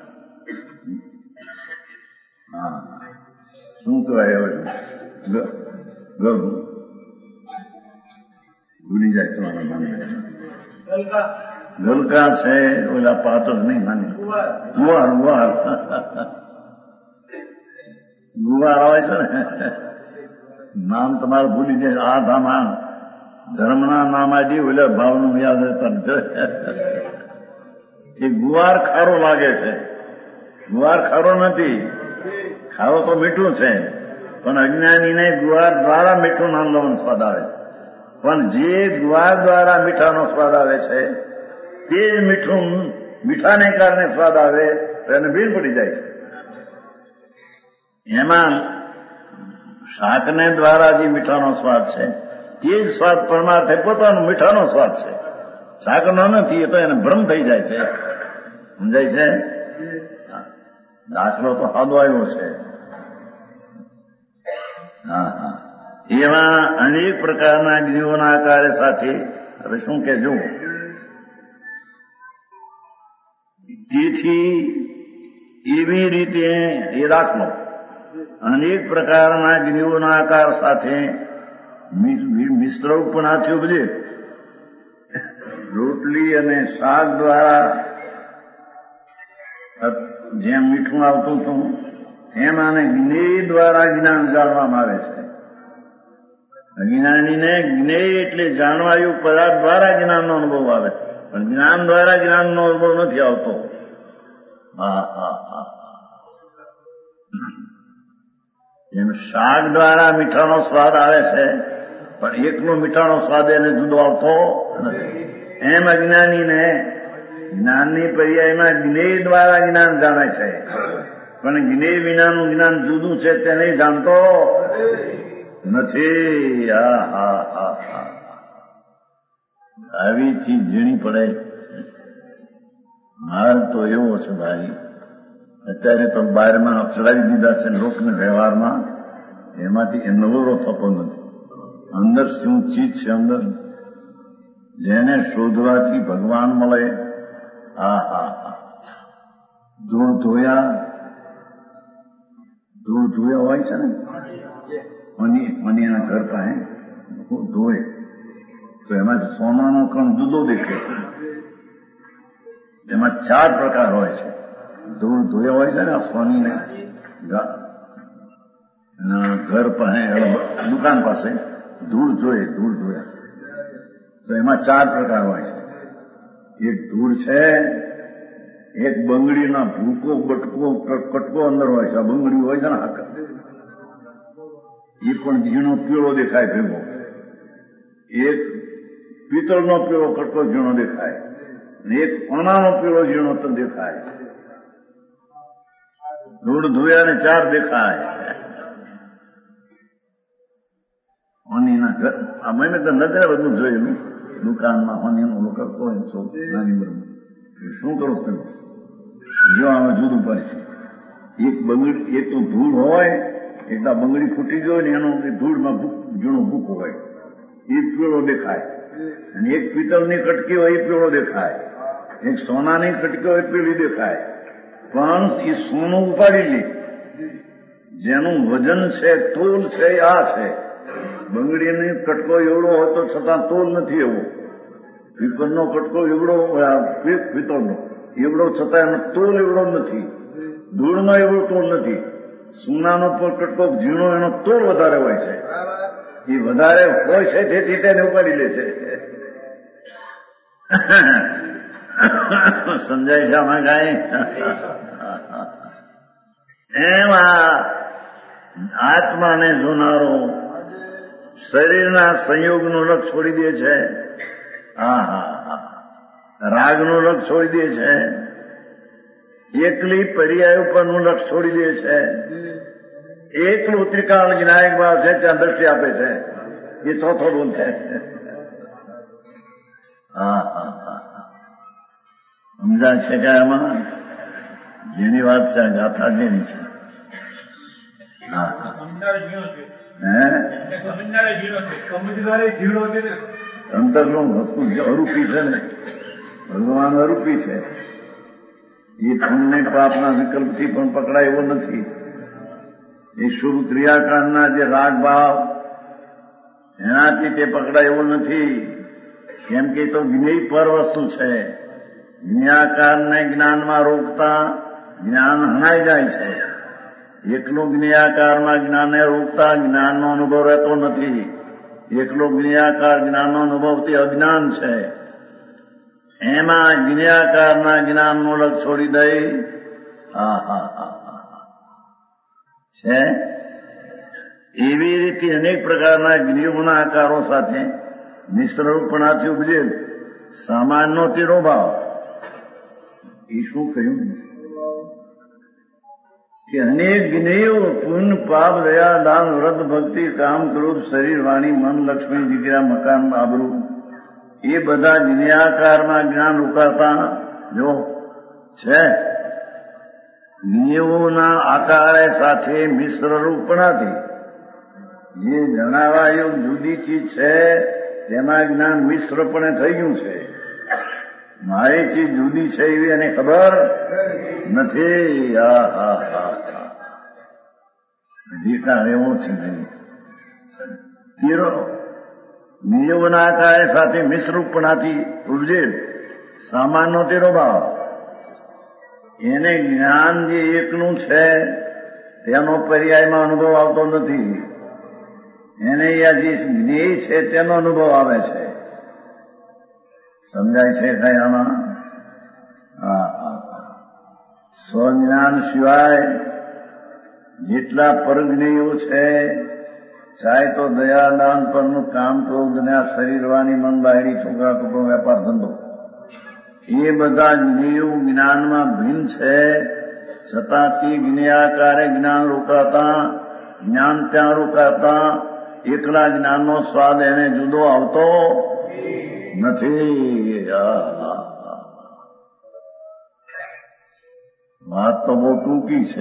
હા, શું કહેવાય હવે ગરબું ભૂલી જાય તમારા માને ગલકા છે, ઓલા પાત્ર નહીં માને ગુવાર ગુવાર ગુવાર આવે છે ને, નામ તમારે ભૂલી જાય. આ ધામા ધર્મના નામ આજી ઓલા ભાવનું યાદ રહેતા. એ ગુવાર ખારો લાગે છે. ગુવાર ખારો નથી, ખારો તો મીઠું છે, પણ અજ્ઞાનીને ગુવાર દ્વારા મીઠું નામનો સ્વાદ આવે. પણ જે ગુવાર દ્વારા મીઠાનો સ્વાદ આવે છે તે જ મીઠું મીઠાને કારણે સ્વાદ આવે તો એને ભીડ પડી જાય છે. એમાં શાકને દ્વારા જે મીઠાનો સ્વાદ છે તે જ સ્વાદ પરમાર્થે પોતાનો મીઠાનો સ્વાદ છે. શાકનો નથી, એ તો એને ભ્રમ થઈ જાય છે. સમજાય છે? દાખલો તો સાદો આવ્યો છે. હા હા, એવા અનેક પ્રકારના જ્ઞાનોના આકારે સાથે હવે શું કહેજો. તેથી એવી રીતે એ દાખલો અનેક પ્રકારના જ્ઞાનોના આકાર સાથે મિશ્ર ઉપનાથીઓ બધે રોટલી અને શાક દ્વારા જેમ મીઠું આવતું હતું એમ આને જ્ઞેય દ્વારા જ્ઞાન જાણવામાં આવે છે. અજ્ઞાનીને જ્ઞેય એટલે જાણવાયું પદાર્થ દ્વારા જ્ઞાનનો અનુભવ આવે, પણ જ્ઞાન દ્વારા જ્ઞાનનો અનુભવ નથી આવતો. જેમ શાક દ્વારા મીઠાનો સ્વાદ આવે છે પણ એકનો મીઠાનો સ્વાદ એને જુદો આવતો નથી, એમ અજ્ઞાનીને જ્ઞાનની પર્યાયમાં જ્ઞેય દ્વારા જ્ઞાન જાણે છે, પણ જ્ઞેય વિનાનું જ્ઞાન જુદું છે તેને જાણતો નથી. આવી ચીજ ઝીણી પડે. માલ તો એવો છે ભાઈ, અત્યારે તો બહારમાં ચડાવી દીધા છે લોકને વ્યવહારમાં, એમાંથી એ નવરો થતો નથી. અંદર શું ચીજ છે, અંદર જેને શોધવાથી ભગવાન મળે. ધૂળ ધોયા હોય છે ને, મનીના ઘર પાસે ધોય તો એમાં સોનાનો કણ જુદો દેખે. એમાં 4 પ્રકાર હોય છે. ધૂળ ધોયા હોય છે ને સોનીને ઘર પાસે દુકાન પાસે ધૂળ ધોયા તો એમાં 4 પ્રકાર હોય છે. એક ધૂળ છે, એક બંગડીના ભૂકો કટકો અંદર હોય છે. આ બંગડી હોય છે ને એ પણ ઝીણો પીળો દેખાય ભેગો. એક પિત્તળનો પીળો કટકો ઝીણો દેખાય, એક સોનાનો પીળો ઝીણો તો દેખાય. ધૂળ ધોયા ને 4 દેખાય. અમે તો નજરે બધું જોયેલું દુકાનમાં હોનીનું કરતો હોય નાની ઉંમરમાં. શું કરો તમે જો આમાં જુદું પડે છે. એક બંગડી, એક તો ધૂળ હોય, એક તો બંગડી ફૂટી ગયો ને એનો ધૂળમાં જૂનો ભૂકો હોય એ પીળો દેખાય, અને એક પિત્તળની કટકી હોય એ પીળો દેખાય, એક સોનાની કટકી હોય પીળી દેખાય. પણ એ સોનું ઉપાડી લે, જેનું વજન છે, તોલ છે, આ છે. બંગડીની કટકો એવડો હોય તો છતાં તોલ નથી એવો. પીપળનો કટકો એવડો, પિત્તળનો એવડો છતાં એનો તોલ એવડો નથી. ધૂળનો એવડો તોલ નથી. સોનાનો કટકો ઝીણો, એનો તોલ વધારે હોય છે. એ વધારે હોય છે તેથી તેને ઉપાડી લે છે. સમજાય છે આમાં કાંઈ? એમાં આત્માને જોનારો શરીરના સંયોગનો રખ છોડી દે છે. રાગનો રખ છોડી દે છે. એકલી પર્યાય ઉપરનું લક્ષ છોડી દે છે. એકલું ત્રિકાળ જ્ઞાયક ભાવ છે ત્યાં દ્રષ્ટિ આપે છે. એ ચોથો ગુણ છે. સમજાય છે કે આમાં જેની વાત છે આ ગાથા જેની છે. અંતરનું વસ્તુ જે અરૂપી છે ને, ભગવાન અરૂપી છે. એ પુણ્ય પાપના વિકલ્પથી પણ પકડાય એવો નથી. એ શુભ ક્રિયાકાંડના જે રાગ ભાવ એનાથી તે પકડાય એવો નથી. કેમ કે તો જ્ઞેય પર વસ્તુ છે. જ્ઞાકારને જ્ઞાનમાં રોકતા જ્ઞાન હણાઈ જાય છે. એકલું જ્ઞાકારમાં જ્ઞાનને રોકતા જ્ઞાનનો અનુભવ રહેતો નથી. એકલો જ્ઞાકાર જ્ઞાનનો અનુભવથી અજ્ઞાન છે. એમાં જ્ઞાકારના જ્ઞાનનો લક્ષ છોડી દઈ છે. એવી રીતે અનેક પ્રકારના જ્ઞેયોના આકારો સાથે મિશ્ર રૂપણાથી ઉપજેલ સામાનનો તિરોભાવ. એ શું કહ્યું કે અનેક જ્ઞેયો પુણ્ય પાપ દયા દાન વ્રત ભક્તિ કામ ક્રોધ શરીર વાણી મન લક્ષ્મી દીકરા મકાન આબરૂ એ બધા જ્ઞાકારમાં જ્ઞાન ઉકાતા જો છે. જ્ઞેયોના આકારે સાથે મિશ્ર રૂપણાથી જે જણાવાયું જુદી ચીજ છે તેમાં જ્ઞાન મિશ્રપણે થઈ ગયું છે. મારી ચીજ જુદી છે એવી એને ખબર નથી. અધિકાર એવો છે. નિયમના આકારે સાથે મિશ્રરૂપણાથી ઉપજે સામાનનો તેરો ભાવ. એને જ્ઞાન જે એકનું છે તેનો પર્યાયમાં અનુભવ આવતો નથી. એને જે જ્ઞેય છે તેનો અનુભવ આવે છે. સમજાય છે કઈ આમાં? સ્વજ્ઞાન સિવાય જેટલા પરજ્ઞેયો છે, ચાહે તો દયા દાન પરનું કામ ક્રોધ ને શરીર વાની મન બાયડી છોકરા કુટુંબ વેપાર ધંધો એ બધા જ્ઞેયો જ્ઞાનમાં ભિન્ન છે. છતાં તે જ્ઞેયાકારે જ્ઞાન રોકાતા જ્ઞાન ત્યાં રોકાતા એકલા જ્ઞાનનો સ્વાદ એને જુદો આવતો નથી. વાત તો બહુ ટૂંકી છે.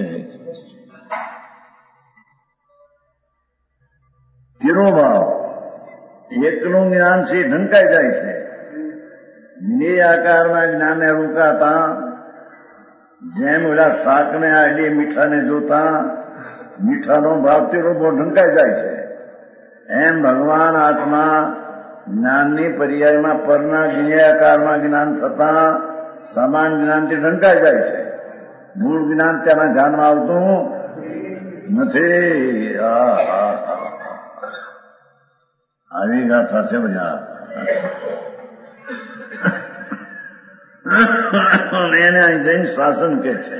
તિરોભાવ એકનું જ્ઞાન છે ઢંકાઈ જાય છે. જ્ઞેય આકારના જ્ઞાનને રોકાતા જેમ ઓલા શાકને આડે મીઠાને જોતા મીઠાનો ભાવ તિરોભાવ ઢંકાઈ જાય છે. એમ ભગવાન આત્મા જ્ઞાનની પર્યાયમાં પરના જ્ઞેયાકારમાં જ્ઞાન થતા સમાન જ્ઞાનથી ઢંકાઈ જાય છે. મૂળ જ્ઞાન ત્યાંના ધ્યાનમાં આવતું નથી. આવી ગાથા છે બધા. એને જૈન શાસન કે છે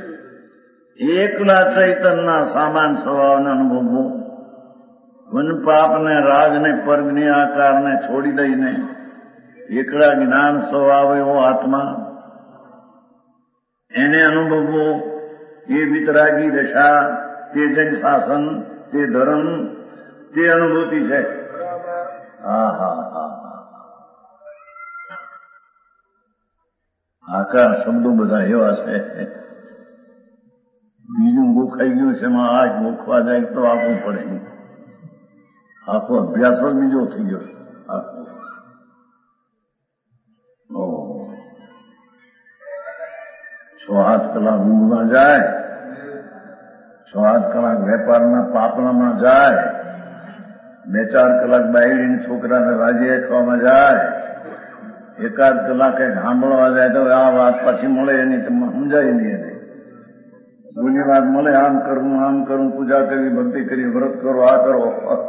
એકલા ચૈતનના સામાન સ્વભાવને અનુભવવું. વન પાપને રાજને પરજ્ઞ આકારને છોડી દઈને એકલા જ્ઞાન સ્વભાવ એવો આત્મા એને અનુભવવો. એ વિતરાગી દશા, તે જૈન શાસન, તે ધર્મ, તે અનુભૂતિ છે. આકાર શબ્દો બધા એવા છે. બીજું ગોખાઈ ગયું છે. એમાં આ ગોખવા જાય તો આપવું પડે. આખો અભ્યાસ જ બીજો થઈ ગયો. આખો 6-8 કલાક ઊંઘમાં જાય, 6-8 કલાક વેપારના પાપણામાં જાય, 2-4 કલાક બાયડીને છોકરાને રાજી રાખવામાં જાય, 1-8 કલાકે સાંભળવા જાય તો આ વાત પાછી મળે એની સમજાય નહીં. એને જૂની વાત મળે, આમ કરું, પૂજા કરવી, ભક્તિ કરવી, વ્રત કરો, આ કરો.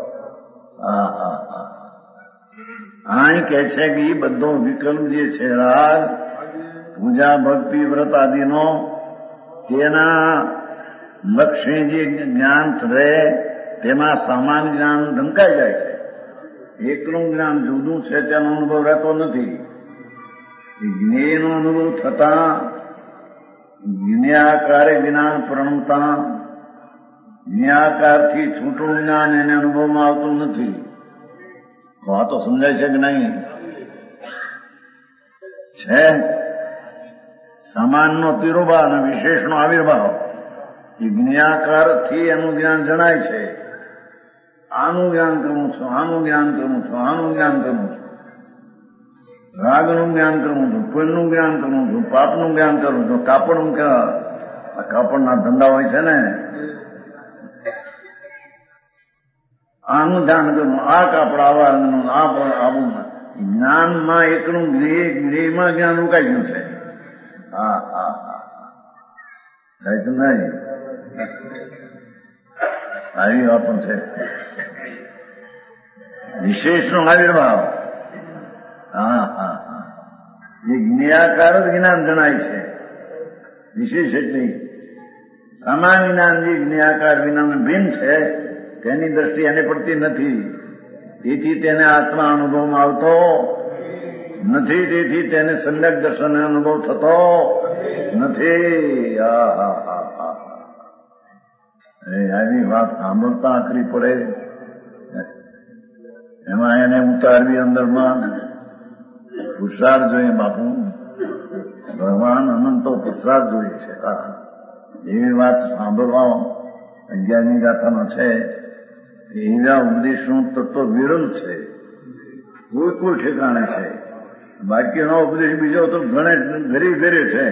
અહીં કે છે કે એ બધો વિકલ્પ જે છે રાગ પૂજા ભક્તિ વ્રત આદિનો તેના લક્ષ્ય જે જ્ઞાન રહે તેમાં સમાન જ્ઞાન ઢંકાઈ જાય છે. એકલું જ્ઞાન જુદું છે તેનો અનુભવ રહેતો નથી. જ્ઞેયનો અનુભવ થતા જ્ઞેયાકારે જ્ઞાન પ્રણમતા જ્ઞેયાકારથી છૂટું જ્ઞાન એને અનુભવમાં આવતું નથી. આ તો સમજાય છે કે નહીં? છે સમાનનો તિરોભાવ અને વિશેષનો આવિર્ભાવ એ જ્ઞાકારથી એનું જ્ઞાન જણાય છે. આનું જ્ઞાન કરું છું, આનું જ્ઞાન કરું છું, આનું જ્ઞાન કરું છું, રાગનું જ્ઞાન કરું છું, પુણ્યનું જ્ઞાન કરું છું, પાપનું જ્ઞાન કરું છું. કાપડનું કાપડના ધંધા હોય છે ને, આનું ધ્યાન કરું, આ કાપડ આવા રંગનું, આ આવું. જ્ઞાનમાં એકનું ગૃહમાં જ્ઞાન રોકાઈ ગયું છે. હા હા હા થાય તો નહીં, આવી વાતો છે. વિશેષનો આવિર્ભાવ, હા હા હા, એ જ્ઞાકાર જ જ્ઞાન જણાય છે. વિશેષ એટલે સમાન જ્ઞાન જે જ્ઞાકાર વિના ભિન્ન છે તેની દ્રષ્ટિ એને પડતી નથી. તેથી તેને આત્મા અનુભવમાં આવતો નથી. તેથી તેને સમ્યક દર્શન અનુભવ થતો નથી. આવી વાત સાંભળતા આખરી પડે. એમાં એને ઉતારવી અંદરમાં પુરુષાર્થ જોઈએ. બાપુ ભગવાન અનંતો પુરુષાર્થ જોઈએ છે. એવી વાત સાંભળવા 11મી ગાથામાં છે. એવા ઉપદેશનું તત્વ વિરલ છે, કોઈ ઠેકાણે છે. બાકીનો ઉપદેશ બીજો તો ઘરે ઘરે છે.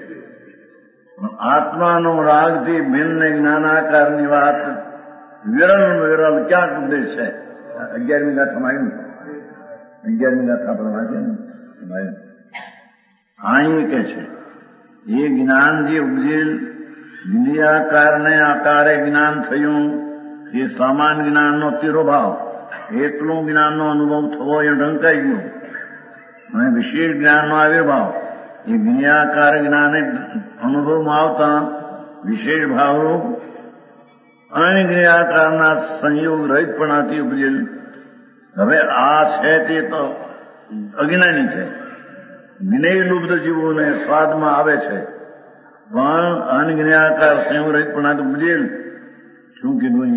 આત્માનો રાગથી ભિન્ન જ્ઞાનાકારની વાત વિરલ ક્યાંક ઉપદેશ છે. 11મી ગાથામાં આવ્યું. 11મી ગાથા આપણે વાંચે ને, અહીં કે છે એ જ્ઞાન જે ઉપજેલ નિરાકારને આકારે જ્ઞાન થયું એ સમાન જ્ઞાનનો તિરોભાવ, એકલું જ્ઞાનનો અનુભવ થવો એ ઢંકાઈ ગયું. અને વિશેષ જ્ઞાનનો આવિર્ભાવ એ જ્ઞાકાર જ્ઞાને અનુભવમાં આવતા વિશેષ ભાવરૂપ અને જ્ઞાકારના સંયોગ રહિતપણાથી ઉપજેલ. હવે આ છે તે તો અજ્ઞાની છે. જ્ઞેય લુપ્ત જીવોને સ્વાદમાં આવે છે, પણ અનજ્ઞાકાર સંયોગ રહિતપણાથી ઉપજેલ. શું કીધું?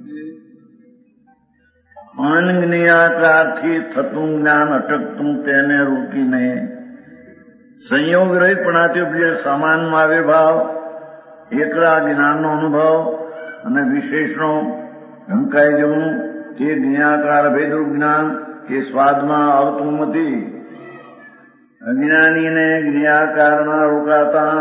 અનજ્ઞાકારથી થતું જ્ઞાન અટકતું તેને રોકીને સંયોગ રહિતપણાથી ઉપજેલ સમાનમાં આવિર્ભાવ, એકલા જ્ઞાનનો અનુભવ અને વિશેષનો ઢંકાઈ જવું તે જ્ઞાકાર ભેદરૂપ જ્ઞાન તે સ્વાદમાં આવતું નથી. અજ્ઞાનીને જ્ઞાકારમાં રોકાતા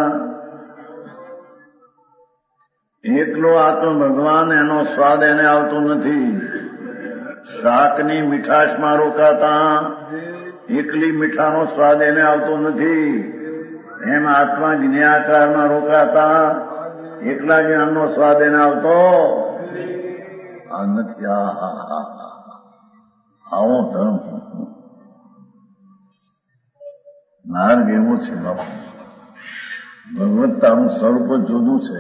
એકલો આત્મ ભગવાન એનો સ્વાદ એને આવતો નથી. શાકની મીઠાશમાં રોકાતા એકલી મીઠાનો સ્વાદ એને આવતો નથી. એમ આત્મા જ્ઞાકારમાં રોકાતા એકલા જ્ઞાનનો સ્વાદ એને આવતો નથી. આવો ધર્મ માર્ગ એવો છે બાપુ. ભગવત્તાનું સ્વરૂપ જુદું છે.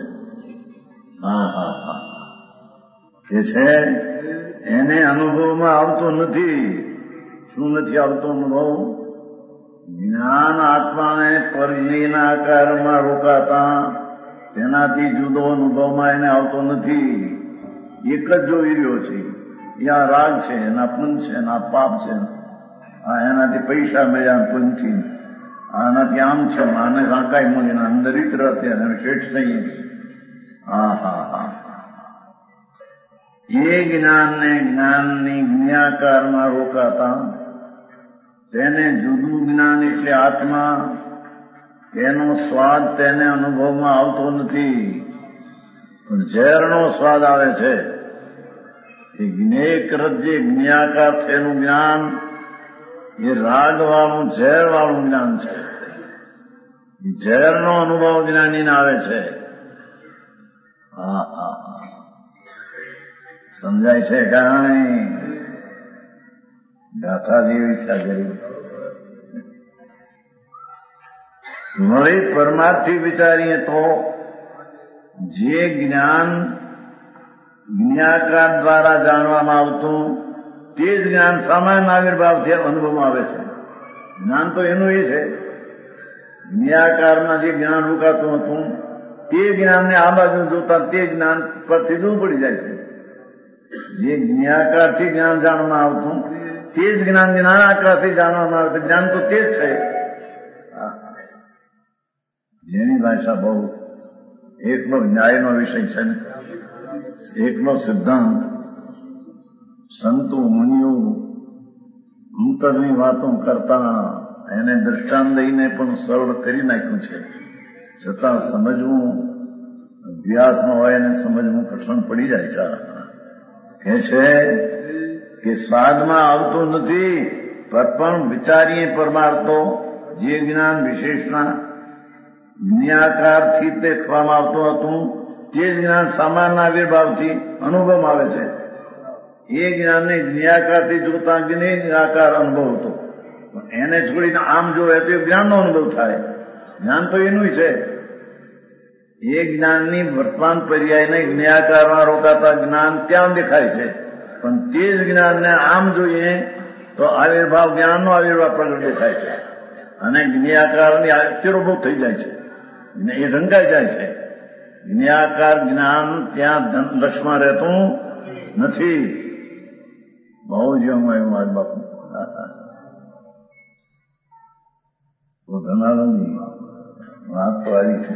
કે છે એને અનુભવમાં આવતો નથી. શું નથી આવતો અનુભવ? જ્ઞાન આત્માને પરજ્ઞના આકારમાં રોકાતા તેનાથી જુદો અનુભવમાં એને આવતો નથી. એક જ જોઈ રહ્યો છે. આ રાગ છે, એના પુણ્ય છે, એના પાપ છે, આ એનાથી પૈસા મળ્યા પુણ્યથી, આનાથી આમ છે, આને રાંકાઈ મળી, અંદર રીત રહે અને શેઠ થઈ. એ જ્ઞાનને જ્ઞાનની જ્ઞાકારમાં રોકાતા તેને જુદું જ્ઞાન એટલે આત્મા, તેનો સ્વાદ તેને અનુભવમાં આવતો નથી. પણ ઝેરનો સ્વાદ આવે છે. એ જ્ઞેયકૃત જે જ્ઞાકાર થયેલું જ્ઞાન એ રાગવાળું ઝેરવાળું જ્ઞાન છે. ઝેરનો અનુભવ જ્ઞાનીને આવે છે. સમજાય છે કાંઈ? ગાથા જેવી છે ગરીબ. વળી પરમાર્થી વિચારીએ તો જે જ્ઞાન જ્ઞાકાર દ્વારા જાણવામાં આવતું તે જ જ્ઞાન સામાન્ય આવિર્ભાવથી અનુભવમાં આવે છે. જ્ઞાન તો એનું એ છે, જ્ઞાકારમાં જે જ્ઞાન રોકાતું હતું તે જ્ઞાનને આ બાજુ જોતા તે જ્ઞાન પરથી દૂર પડી જાય છે. જે જ્ઞાકારથી જ્ઞાન જાણવામાં આવતું તે જ જ્ઞાન જ્ઞાનાકારથી જાણવામાં આવે. જ્ઞાન તો તે જ છે. જેની ભાષા બહુ એકનો ન્યાયનો વિષય છે ને, એકનો સિદ્ધાંત, સંતો મુનિઓ અંતરની વાતો કરતા એને દ્રષ્ટાંત દઈને પણ સરળ કરી નાખ્યું છે. છતાં સમજવું અભ્યાસ ન હોય અને સમજવું કઠણ પડી જાય છે. કે છે કે સ્વાદમાં આવતું નથી, પણ વિચારીએ પરમાર્થો જે જ્ઞાન વિશેષના જ્ઞાકારથી દેખવામાં આવતું હતું તે જ જ્ઞાન સામાન્ય આવિર્ભાવથી અનુભવમાં આવે છે. એ જ્ઞાનને જ્ઞાકારથી જોતા જ્ઞાકાર અનુભવ હતો. એને છોડીને આમ જોવે તો એ જ્ઞાનનો અનુભવ થાય. જ્ઞાન તો એનું છે. એ જ્ઞાનની વર્તમાન પર્યાયને જ્ઞાકારમાં રોકાતા જ્ઞાન ત્યાં દેખાય છે, પણ તે જ જ્ઞાનને આમ જોઈએ તો આવિર્ભાવ જ્ઞાનનો આવિર્ભાવ પ્રગટ દેખાય છે અને જ્ઞાકારની તિરોભૂત થઈ જાય છે. એ ઢંકાઈ જાય છે. જ્ઞાકાર જ્ઞાન ત્યાં લક્ષમાં રહેતું નથી. બહુ જ એવું આજ બાપુ તો ધનાનંદજી વાત તો આવી છે.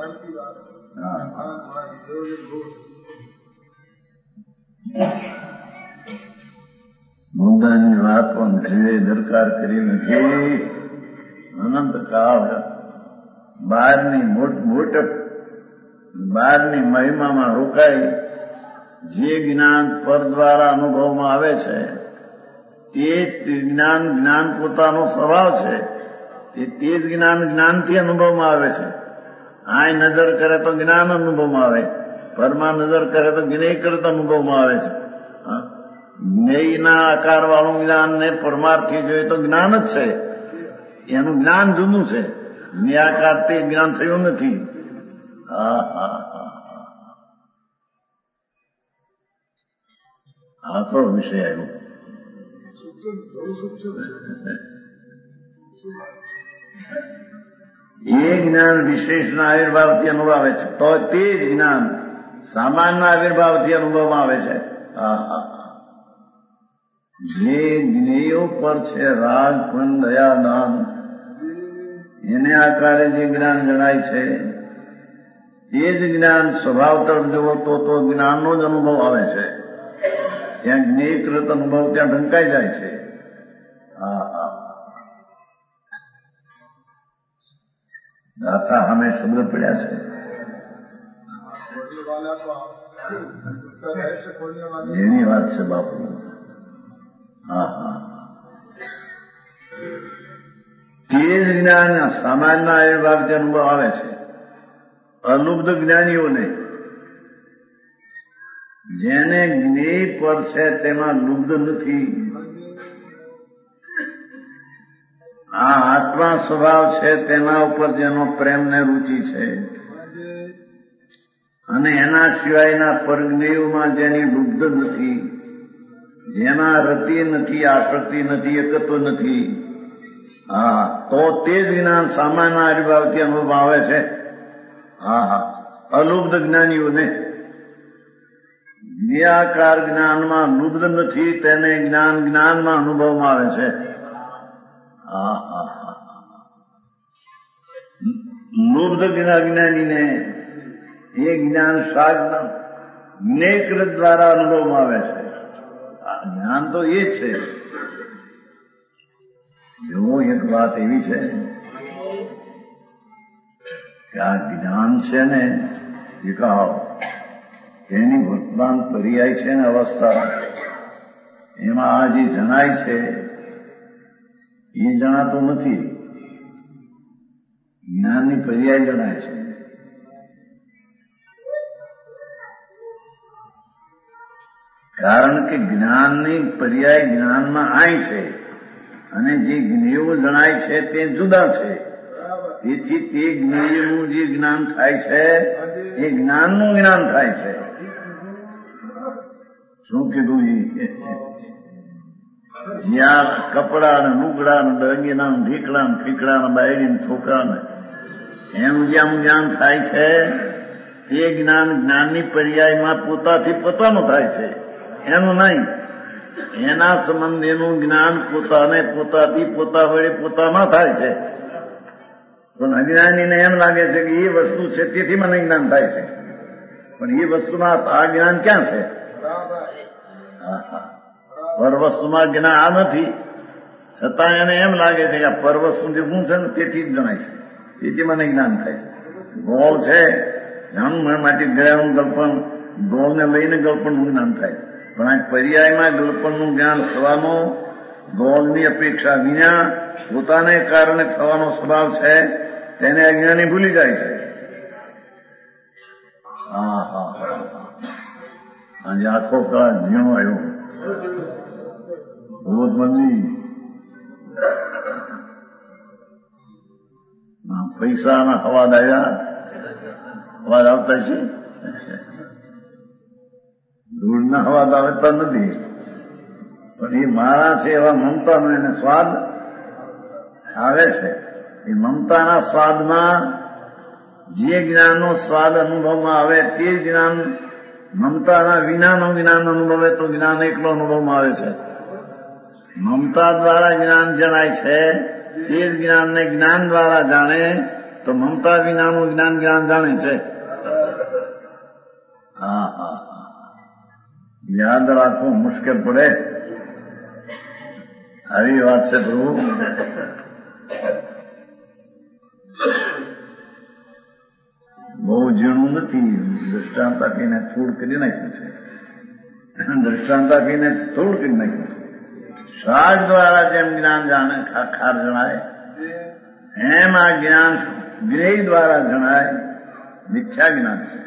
મુદ્દાની વાત પણ ધીરે દરકાર કરી નથી. અનંત કાળ બહારની મહિમામાં રોકાય જે જ્ઞાન પર દ્વારા અનુભવમાં આવે છે તે જ્ઞાન પોતાનો સ્વભાવ છે. તે જ જ્ઞાનથી અનુભવમાં આવે છે. આ નજર કરે તો જ્ઞાન અનુભવમાં આવે, પરમાં નજર કરે તો જ્ઞેય કરે તો અનુભવમાં આવે છે. જ્ઞેયના આકાર વાળું જ્ઞાન ને પરમાર્થી જોઈએ તો જ્ઞાન જ છે. એનું જ્ઞાન જુદું છે. જ્ઞાકાર તે જ્ઞાન થયું નથી. આખો વિષય આવ્યો. એ જ્ઞાન વિશેષના આવિર્ભાવથી અનુભવે છે તો તે જ જ્ઞાન સામાન્ય આવિર્ભાવથી અનુભવમાં આવે છે. જે જ્ઞેયો પર છે રાગ પણ દયા દાન એને આકારે જે જ્ઞાન જણાય છે તે જ જ્ઞાન સ્વભાવ તરફ જવો તો જ્ઞાનનો જ અનુભવ આવે છે. ત્યાં જ્ઞેયકૃત અનુભવ ત્યાં ઢંકાઈ જાય છે. દાતા અમે શબ્દ પડ્યા છે. જેની વાત છે બાપુ. તે જ જ્ઞાન સામાન્ય આવિર્ભાવથી અનુભવ આવે છે. અલુબ્ધ જ્ઞાનીઓને જેને જ્ઞેય પર છે તેમાં લુબ્ધ નથી. આ આત્મા સ્વભાવ છે તેના ઉપર જેનો પ્રેમ ને રુચિ છે અને એના સિવાયના પરજ્ઞેયોમાં જેની લુબ્ધ નથી, જેના રતિ નથી, આસક્તિ નથી, એકત્વ નથી, તો તે જ જ્ઞાન સામાન્ય આવિર્ભાવથી અનુભવ આવે છે. અલુબ્ધ જ્ઞાનીઓને જ્ઞાકાર જ્ઞાનમાં લુબ્ધ નથી, તેને જ્ઞાનમાં અનુભવમાં આવે છે. લુબ્ધ જ્ઞાનીને એ જ્ઞાન જ્ઞેયકૃત દ્વારા અનુભવમાં આવે છે. જ્ઞાન તો એ છે. એવો એક વાત એવી છે કે આ જ્ઞાન છે ને એની વર્તમાન પર્યાય છે ને અવસ્થા, એમાં આ જે જણાય છે એ જણાતું નથી. જ્ઞાનની પર્યાય જણાય છે. કારણ કે જ્ઞાનની પર્યાય જ્ઞાનમાં આય છે અને જે જ્ઞેયો જણાય છે તે જુદા છે. તેથી તે જ્ઞેયનું જે જ્ઞાન થાય છે એ જ્ઞાનનું જ્ઞાન થાય છે. શું કીધું? જ્યાં કપડા ને લુગડા ને દરગીના ઢીકડા ને ફીકડા ને બાયડી ને છોકરા ને એનું જેમ જ્ઞાન થાય છે તે જ્ઞાનની પર્યાયમાં પોતાથી પોતાનું થાય છે, એનું નહીં. એના સંબંધેનું જ્ઞાન પોતાને પોતાથી પોતા વડે પોતામાં થાય છે. પણ અજ્ઞાનીને એમ લાગે છે કે એ વસ્તુ છે તેથી મને જ્ઞાન થાય છે, પણ એ વસ્તુમાં આ જ્ઞાન ક્યાં છે? પર વસ્તુમાં જ્ઞાન આ નથી, છતાં એને એમ લાગે છે કે આ પર વસ્તુ જે હું છે ને તેથી જ જણાય છે, તેથી મને જ્ઞાન થાય છે. ગોળ છે, જાણવું માટે ગયાનું ગલ્પન, ગોળને લઈને ગલ્પનનું જ્ઞાન થાય, પણ આ પર્યાયમાં ગલ્પનનું જ્ઞાન થવાનો ગોળની અપેક્ષા વિના પોતાને કારણે થવાનો સ્વભાવ છે, તેને અજ્ઞાની ભૂલી જાય છે. આજે આખો કાળ ઝીણો આવ્યો ભૂતમંદી પૈસાના અવાજ આવ્યા, અવાજ આવતા છે, ધૂળના અવાજ આવતા નથી, પણ એ મારા છે એવા મમતાનો એને સ્વાદ આવે છે. એ મમતાના સ્વાદમાં જે જ્ઞાનનો સ્વાદ અનુભવમાં આવે તે જ્ઞાન મમતાના વિનાનું જ્ઞાન અનુભવે તો જ્ઞાન એકલો અનુભવમાં આવે છે. મમતા દ્વારા જ્ઞાન જણાય છે તે જ જ્ઞાનને જ્ઞાન દ્વારા જાણે તો મમતા વિનાનું જ્ઞાન જાણે છે. યાદ રાખવું મુશ્કેલ પડે, આવી વાત છે પ્રભુ. બહુ ઝીણું નથી, દ્રષ્ટાંત આપીને થોડ કરી નાખ્યું છે, દ્રષ્ટાંત આપીને થોડ કરી નાખ્યું છે. શાક દ્વારા જેમ જ્ઞાન જાણે ખાર જણાય એમ આ જ્ઞાન જ્ઞેય દ્વારા જણાય, મિથ્યા જ્ઞાન છે.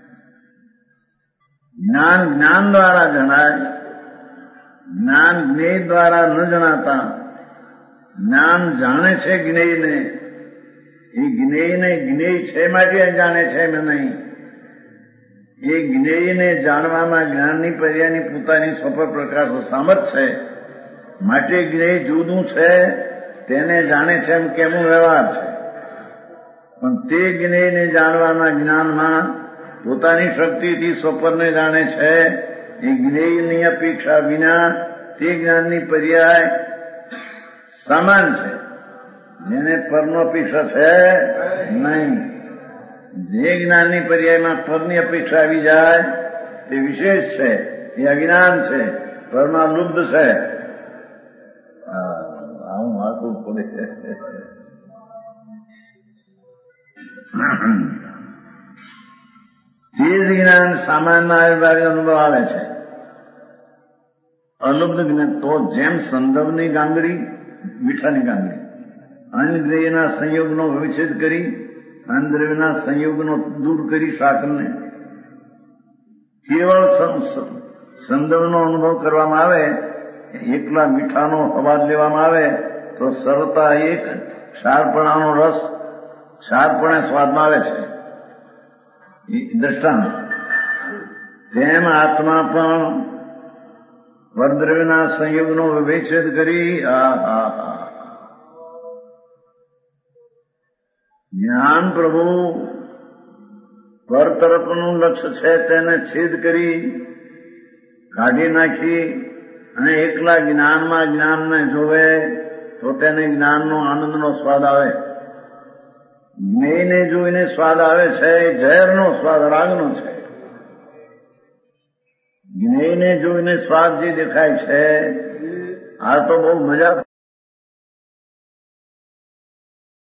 જ્ઞાન જ્ઞાન દ્વારા જણાય, જ્ઞાન જ્ઞેય દ્વારા ન જણાતા જ્ઞાન જાણે છે જ્ઞેયને, એ જ્ઞેયને જ્ઞેય છે માટે જાણે છે એમ નહીં. એ જ્ઞેયને જાણવામાં જ્ઞાનની પર્યાયની પોતાની સ્વપર પ્રકાશ સામર્થ છે, માટે જ્ઞેય જુદું છે તેને જાણે છે એમ કેવું વ્યવહાર છે. પણ તે જ્ઞેયને જાણવાના જ્ઞાનમાં પોતાની શક્તિથી સ્વપરને જાણે છે. એ જ્ઞેયની અપેક્ષા વિના તે જ્ઞાનની પર્યાય સમાન છે, જેને પરનો અપેક્ષા છે નહીં. જે જ્ઞાનની પર્યાયમાં પરની અપેક્ષા આવી જાય તે વિશેષ છે, એ અજ્ઞાન છે, પરમાં લુબ્ધ છે. આવું આખું પડે. તે જ જ્ઞાન સામાન્ય અવિભાજ્ય અનુભવ આવે છે. અલુબ્ધ જ્ઞાન તો જેમ સંદર્ભની ગાંગડી, મીઠાની ગાંગડી, અન્નદ્રવ્યના સંયોગનો વિચ્છેદ કરી અન્નદ્રવ્યના સંયોગનો દૂર કરી શાકને કેવળ સંદર્ભનો અનુભવ કરવામાં આવે, એકલા મીઠાનો અવાજ લેવામાં આવે તો સરળતા એક ક્ષારપણાનો રસ ક્ષારપણે સ્વાદમાં આવે છે. દ્રષ્ટાંત. તેમ આત્મા પણ પરદ્રવ્યના સંયોગનો વિચ્છેદ કરી જ્ઞાન પ્રભુ પર તરફનું લક્ષ્ય છે તેને છેદ કરી કાઢી નાખી અને એકલા જ્ઞાનમાં જ્ઞાનને જોવે તો તેને જ્ઞાનનો આનંદનો સ્વાદ આવે. જ્ઞેયને જોઈને સ્વાદ આવે છે એ ઝેરનો સ્વાદ, રાગનો છે. જ્ઞેયને જોઈને સ્વાદ જે દેખાય છે આ તો બહુ મજા